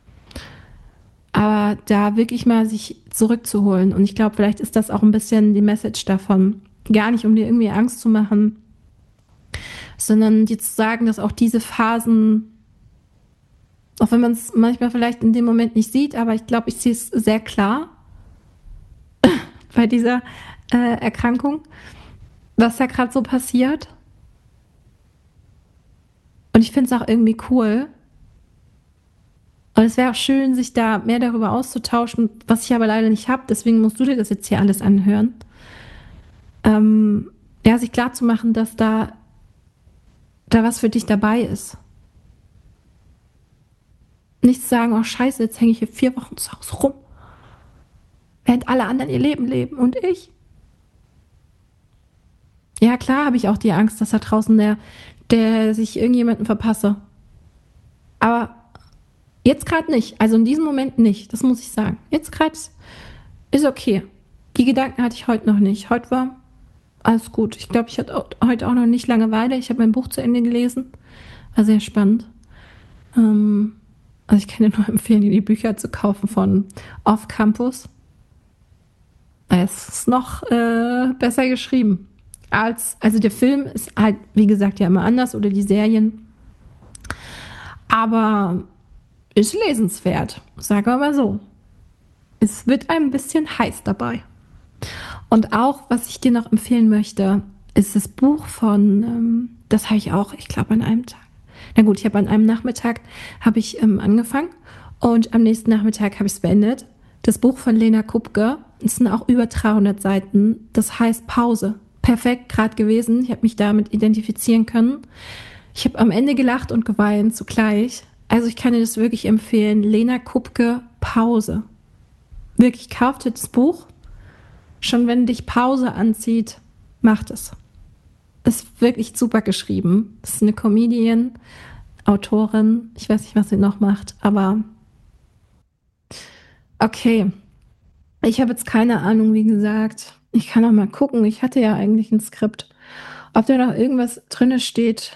Aber da wirklich mal sich zurückzuholen. Und ich glaube, vielleicht ist das auch ein bisschen die Message davon. Gar nicht, um dir irgendwie Angst zu machen, sondern dir zu sagen, dass auch diese Phasen, auch wenn man es manchmal vielleicht in dem Moment nicht sieht, aber ich glaube, ich sehe es sehr klar bei dieser Erkrankung, was da gerade so passiert. Und ich finde es auch irgendwie cool. Und es wäre auch schön, sich da mehr darüber auszutauschen, was ich aber leider nicht habe. Deswegen musst du dir das jetzt hier alles anhören. Ja, sich klar zu machen, dass da was für dich dabei ist. Nicht zu sagen, oh Scheiße, jetzt hänge ich hier 4 Wochen zu Hause rum, während alle anderen ihr Leben leben und ich. Ja, klar habe ich auch die Angst, dass da draußen der sich irgendjemanden verpasse. Aber jetzt gerade nicht. Also in diesem Moment nicht. Das muss ich sagen. Jetzt gerade ist okay. Die Gedanken hatte ich heute noch nicht. Heute war alles gut. Ich glaube, ich hatte heute auch noch nicht Langeweile. Ich habe mein Buch zu Ende gelesen. War sehr spannend. Also ich kann dir nur empfehlen, dir die Bücher zu kaufen von Off Campus. Es ist noch besser geschrieben. Also der Film ist halt, wie gesagt, ja immer anders oder die Serien. Aber ist lesenswert, sagen wir mal so. Es wird ein bisschen heiß dabei. Und auch, was ich dir noch empfehlen möchte, ist das Buch von, das habe ich auch, ich glaube, an einem Tag. Na gut, ich habe an einem Nachmittag angefangen und am nächsten Nachmittag habe ich es beendet. Das Buch von Lena Kupke, es sind auch über 300 Seiten, das heißt Pause. Perfekt gerade gewesen, ich habe mich damit identifizieren können. Ich habe am Ende gelacht und geweint zugleich. Also ich kann dir das wirklich empfehlen. Lena Kupke, Pause. Wirklich, kauf dir das Buch. Schon wenn dich Pause anzieht, macht es. Ist wirklich super geschrieben. Das ist eine Comedian, Autorin. Ich weiß nicht, was sie noch macht, aber okay. Ich habe jetzt keine Ahnung, wie gesagt. Ich kann auch mal gucken. Ich hatte ja eigentlich ein Skript. Ob da noch irgendwas drinne steht,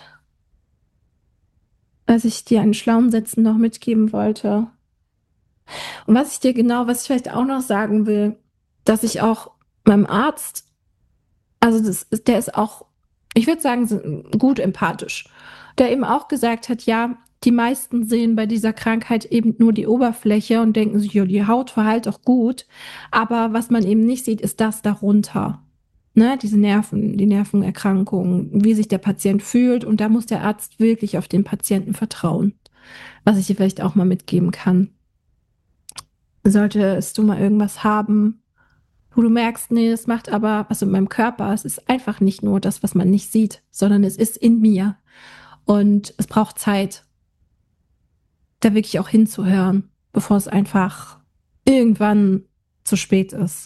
was ich dir an schlauen Sätzen noch mitgeben wollte. Und was ich vielleicht auch noch sagen will, dass ich auch meinem Arzt, also der ist auch, ich würde sagen, gut empathisch, der eben auch gesagt hat, ja, die meisten sehen bei dieser Krankheit eben nur die Oberfläche und denken sich, ja, die Haut verheilt doch gut. Aber was man eben nicht sieht, ist das darunter. Ne, die Nervenerkrankungen, wie sich der Patient fühlt. Und da muss der Arzt wirklich auf den Patienten vertrauen. Was ich dir vielleicht auch mal mitgeben kann. Solltest du mal irgendwas haben, wo du merkst, nee, das macht aber was mit meinem Körper. Es ist einfach nicht nur das, was man nicht sieht, sondern es ist in mir. Und es braucht Zeit, da wirklich auch hinzuhören, bevor es einfach irgendwann zu spät ist.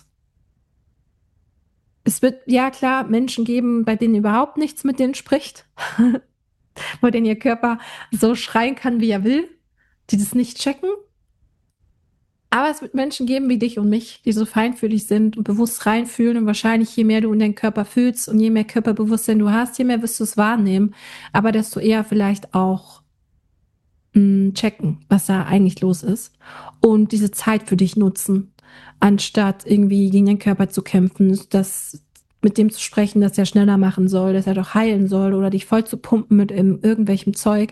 Es wird, ja klar, Menschen geben, bei denen überhaupt nichts mit denen spricht, wo denen ihr Körper so schreien kann, wie er will, die das nicht checken. Aber es wird Menschen geben wie dich und mich, die so feinfühlig sind und bewusst reinfühlen. Und wahrscheinlich, je mehr du in deinen Körper fühlst und je mehr Körperbewusstsein du hast, je mehr wirst du es wahrnehmen. Aber desto eher vielleicht auch checken, was da eigentlich los ist. Und diese Zeit für dich nutzen, anstatt irgendwie gegen den Körper zu kämpfen, das mit dem zu sprechen, dass er schneller machen soll, dass er doch heilen soll oder dich voll zu pumpen mit irgendwelchem Zeug.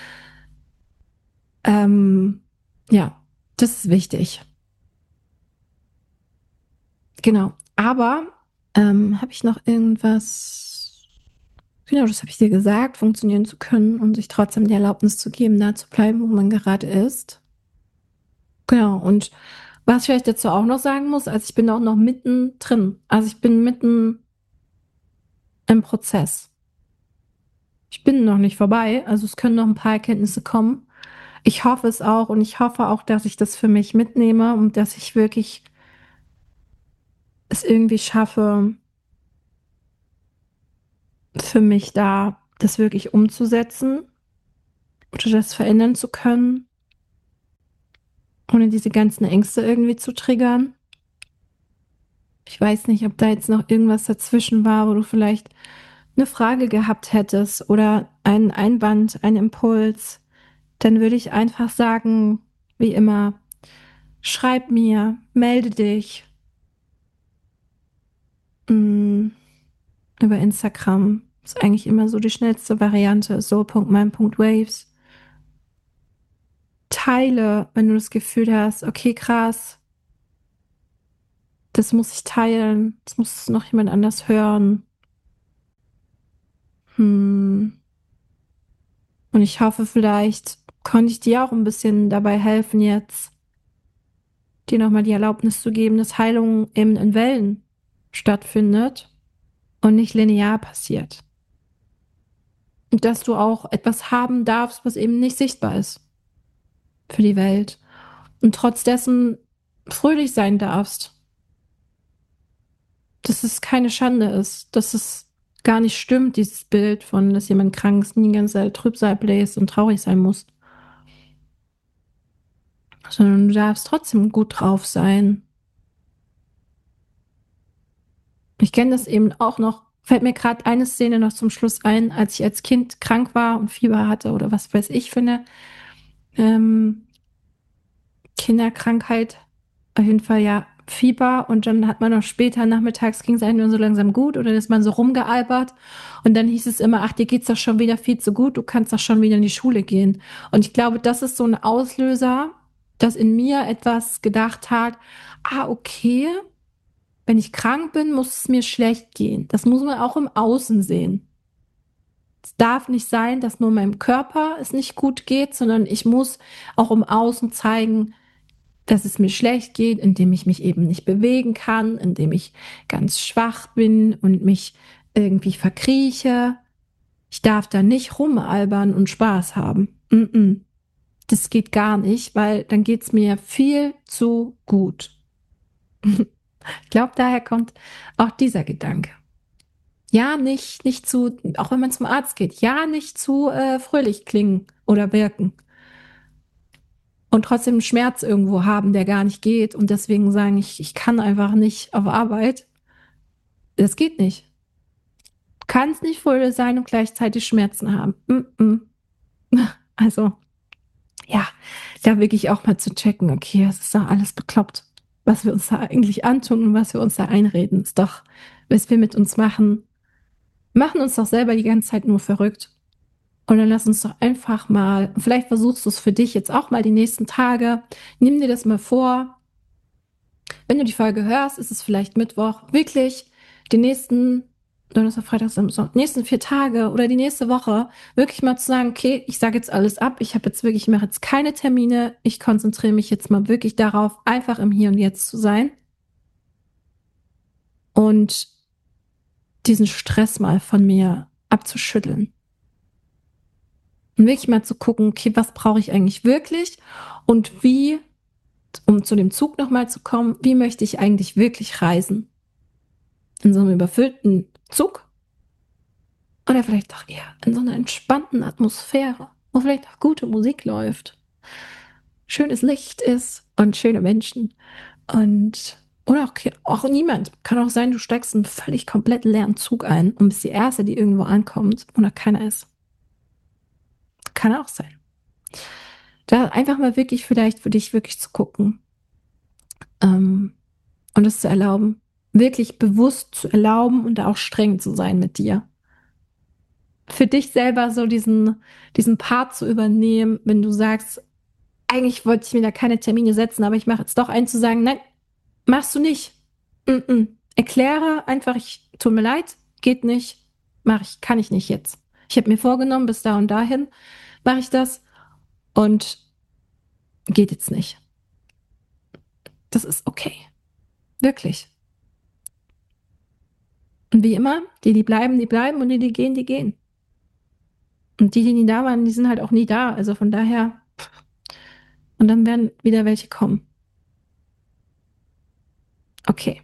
Ähm, ja, das ist wichtig. Genau. Aber habe ich noch irgendwas? Genau, das habe ich dir gesagt, funktionieren zu können und sich trotzdem die Erlaubnis zu geben, da zu bleiben, wo man gerade ist. Genau. Und was ich vielleicht dazu auch noch sagen muss, also ich bin auch noch mittendrin. Also ich bin mitten im Prozess. Ich bin noch nicht vorbei. Also es können noch ein paar Erkenntnisse kommen. Ich hoffe es auch und ich hoffe auch, dass ich das für mich mitnehme und dass ich wirklich es irgendwie schaffe, für mich da das wirklich umzusetzen oder das verändern zu können, ohne diese ganzen Ängste irgendwie zu triggern. Ich weiß nicht, ob da jetzt noch irgendwas dazwischen war, wo du vielleicht eine Frage gehabt hättest oder einen Einwand, einen Impuls. Dann würde ich einfach sagen, wie immer, schreib mir, melde dich mm, über Instagram. Ist eigentlich immer so die schnellste Variante, so.mein.waves. Teile, wenn du das Gefühl hast, okay, krass, das muss ich teilen, das muss noch jemand anders hören. Hm. Und ich hoffe, vielleicht konnte ich dir auch ein bisschen dabei helfen, jetzt dir nochmal die Erlaubnis zu geben, dass Heilung eben in Wellen stattfindet und nicht linear passiert. Und dass du auch etwas haben darfst, was eben nicht sichtbar ist für die Welt. Und trotz dessen fröhlich sein darfst. Dass es keine Schande ist, dass es gar nicht stimmt, dieses Bild von, dass jemand krank ist und die ganze Zeit Trübsal bläst und traurig sein muss. Sondern du darfst trotzdem gut drauf sein. Ich kenne das eben auch noch, fällt mir gerade eine Szene noch zum Schluss ein, als ich als Kind krank war und Fieber hatte oder was weiß ich für eine ähm, Kinderkrankheit. Auf jeden Fall ja Fieber und dann hat man noch später nachmittags ging es einem nur so langsam gut oder ist man so rumgealbert und dann hieß es immer, ach, dir geht's doch schon wieder viel zu gut, du kannst doch schon wieder in die Schule gehen. Und ich glaube, das ist so ein Auslöser, dass in mir etwas gedacht hat, ah, okay, wenn ich krank bin, muss es mir schlecht gehen. Das muss man auch im Außen sehen. Es darf nicht sein, dass nur meinem Körper es nicht gut geht, sondern ich muss auch im Außen zeigen, dass es mir schlecht geht, indem ich mich eben nicht bewegen kann, indem ich ganz schwach bin und mich irgendwie verkrieche. Ich darf da nicht rumalbern und Spaß haben. Das geht gar nicht, weil dann geht's mir viel zu gut. Ich glaube, daher kommt auch dieser Gedanke. Ja, nicht zu, auch wenn man zum Arzt geht, ja, nicht zu fröhlich klingen oder wirken. Und trotzdem einen Schmerz irgendwo haben, der gar nicht geht und deswegen sagen, ich kann einfach nicht auf Arbeit. Das geht nicht. Du kannst nicht fröhlich sein und gleichzeitig Schmerzen haben. Also, ja, da wirklich auch mal zu checken, okay, das ist doch alles bekloppt, was wir uns da eigentlich antun und was wir uns da einreden. Ist doch, was wir mit uns machen, machen uns doch selber die ganze Zeit nur verrückt. Und dann lass uns doch einfach mal, vielleicht versuchst du es für dich jetzt auch mal die nächsten Tage. Nimm dir das mal vor. Wenn du die Folge hörst, ist es vielleicht Mittwoch. Wirklich die nächsten Donnerstag, Freitag, Samstag, nächsten 4 Tage oder die nächste Woche wirklich mal zu sagen, okay, ich sage jetzt alles ab. Ich habe jetzt wirklich, ich mache jetzt keine Termine. Ich konzentriere mich jetzt mal wirklich darauf, einfach im Hier und Jetzt zu sein und diesen Stress mal von mir abzuschütteln. Und wirklich mal zu gucken, okay, was brauche ich eigentlich wirklich und wie, um zu dem Zug nochmal zu kommen, wie möchte ich eigentlich wirklich reisen? In so einem überfüllten Zug oder vielleicht doch eher in so einer entspannten Atmosphäre, wo vielleicht auch gute Musik läuft. schönes Licht ist und schöne Menschen. Und oder auch niemand. Kann auch sein, du steigst in einen völlig komplett leeren Zug ein und bist die Erste, die irgendwo ankommt und da keiner ist. Kann auch sein. Da einfach mal wirklich vielleicht für dich wirklich zu gucken und es zu erlauben. Wirklich bewusst zu erlauben und auch streng zu sein mit dir. Für dich selber so diesen Part zu übernehmen, wenn du sagst, eigentlich wollte ich mir da keine Termine setzen, aber ich mache jetzt doch einen zu sagen, nein, machst du nicht. Erkläre einfach, ich tut mir leid, geht nicht, mache ich, kann ich nicht jetzt. Ich habe mir vorgenommen, bis da und dahin mache ich das und geht jetzt nicht. Das ist okay. Wirklich. Und wie immer, die bleiben, die bleiben und die gehen, die gehen. Und die nie da waren, die sind halt auch nie da. Also von daher, und dann werden wieder welche kommen. Okay.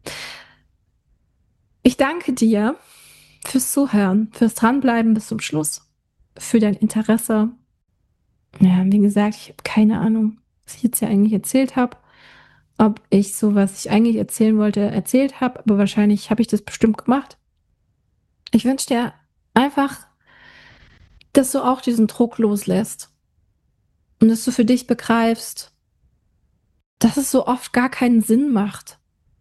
Ich danke dir fürs Zuhören, fürs Dranbleiben bis zum Schluss, für dein Interesse. Ja, wie gesagt, ich habe keine Ahnung, was ich jetzt hier eigentlich erzählt habe. Ob ich so, was ich eigentlich erzählen wollte, erzählt habe, aber wahrscheinlich habe ich das bestimmt gemacht. Ich wünsche dir einfach, dass du auch diesen Druck loslässt und dass du für dich begreifst, dass es so oft gar keinen Sinn macht.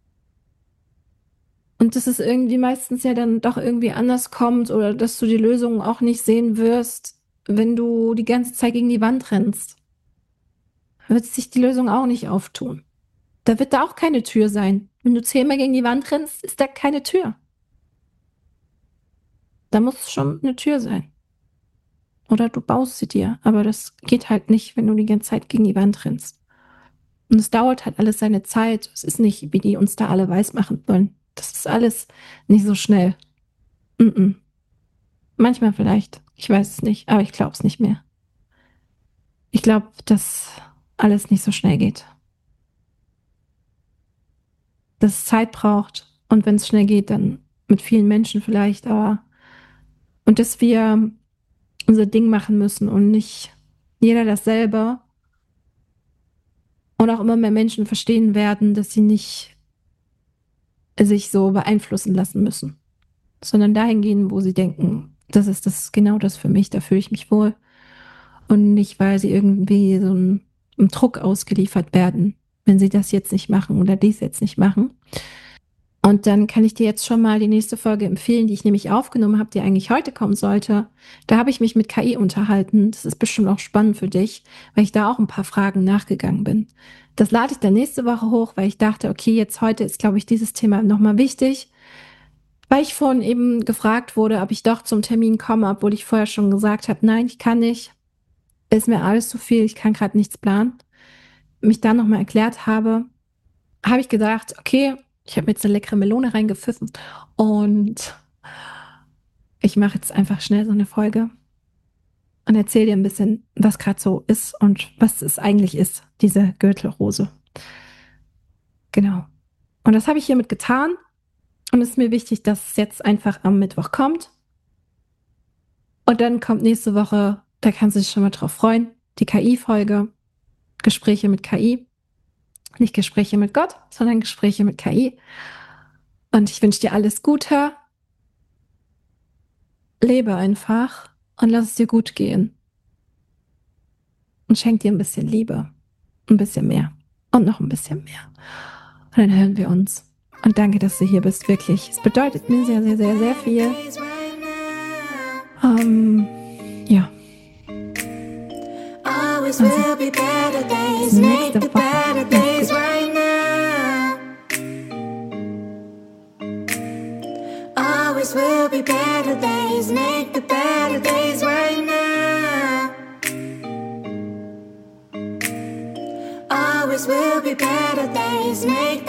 Und dass es irgendwie meistens ja dann doch irgendwie anders kommt oder dass du die Lösung auch nicht sehen wirst, wenn du die ganze Zeit gegen die Wand rennst. Wird sich die Lösung auch nicht auftun. Da wird da auch keine Tür sein. Wenn du 10-mal gegen die Wand rennst, ist da keine Tür. Da muss schon eine Tür sein. Oder du baust sie dir. Aber das geht halt nicht, wenn du die ganze Zeit gegen die Wand rennst. Und es dauert halt alles seine Zeit. Es ist nicht, wie die uns da alle weismachen wollen. Das ist alles nicht so schnell. Mm-mm. Manchmal vielleicht. Ich weiß es nicht, aber ich glaube es nicht mehr. Ich glaube, dass alles nicht so schnell geht. Dass es Zeit braucht. Und wenn es schnell geht, dann mit vielen Menschen vielleicht, aber und dass wir unser Ding machen müssen und nicht jeder dasselbe und auch immer mehr Menschen verstehen werden, dass sie nicht sich so beeinflussen lassen müssen, sondern dahin gehen, wo sie denken, das ist das genau das für mich, da fühle ich mich wohl und nicht, weil sie irgendwie so einem Druck ausgeliefert werden, wenn sie das jetzt nicht machen oder dies jetzt nicht machen. Und dann kann ich dir jetzt schon mal die nächste Folge empfehlen, die ich nämlich aufgenommen habe, die eigentlich heute kommen sollte. Da habe ich mich mit KI unterhalten. Das ist bestimmt auch spannend für dich, weil ich da auch ein paar Fragen nachgegangen bin. Das lade ich dann nächste Woche hoch, weil ich dachte, okay, jetzt heute ist, glaube ich, dieses Thema nochmal wichtig, weil ich vorhin eben gefragt wurde, ob ich doch zum Termin komme, obwohl ich vorher schon gesagt habe, nein, ich kann nicht. Ist mir alles zu viel, ich kann gerade nichts planen. Mich dann nochmal erklärt habe ich gedacht, okay, ich habe mir jetzt eine leckere Melone reingepfiffen und ich mache jetzt einfach schnell so eine Folge und erzähle dir ein bisschen, was gerade so ist und was es eigentlich ist, diese Gürtelrose. Genau. Und das habe ich hiermit getan und es ist mir wichtig, dass es jetzt einfach am Mittwoch kommt. Und dann kommt nächste Woche, da kannst du dich schon mal drauf freuen, die KI-Folge, Gespräche mit KI. Nicht Gespräche mit Gott, sondern Gespräche mit KI. Und ich wünsche dir alles Gute. Lebe einfach und lass es dir gut gehen. Und schenk dir ein bisschen Liebe. Ein bisschen mehr. Und noch ein bisschen mehr. Und dann hören wir uns. Und danke, dass du hier bist, wirklich. Es bedeutet mir sehr, sehr, sehr, sehr viel. Ja. Always will be better days, make the better days right now. Always will be better days, make the better days right now. Always will be better days, make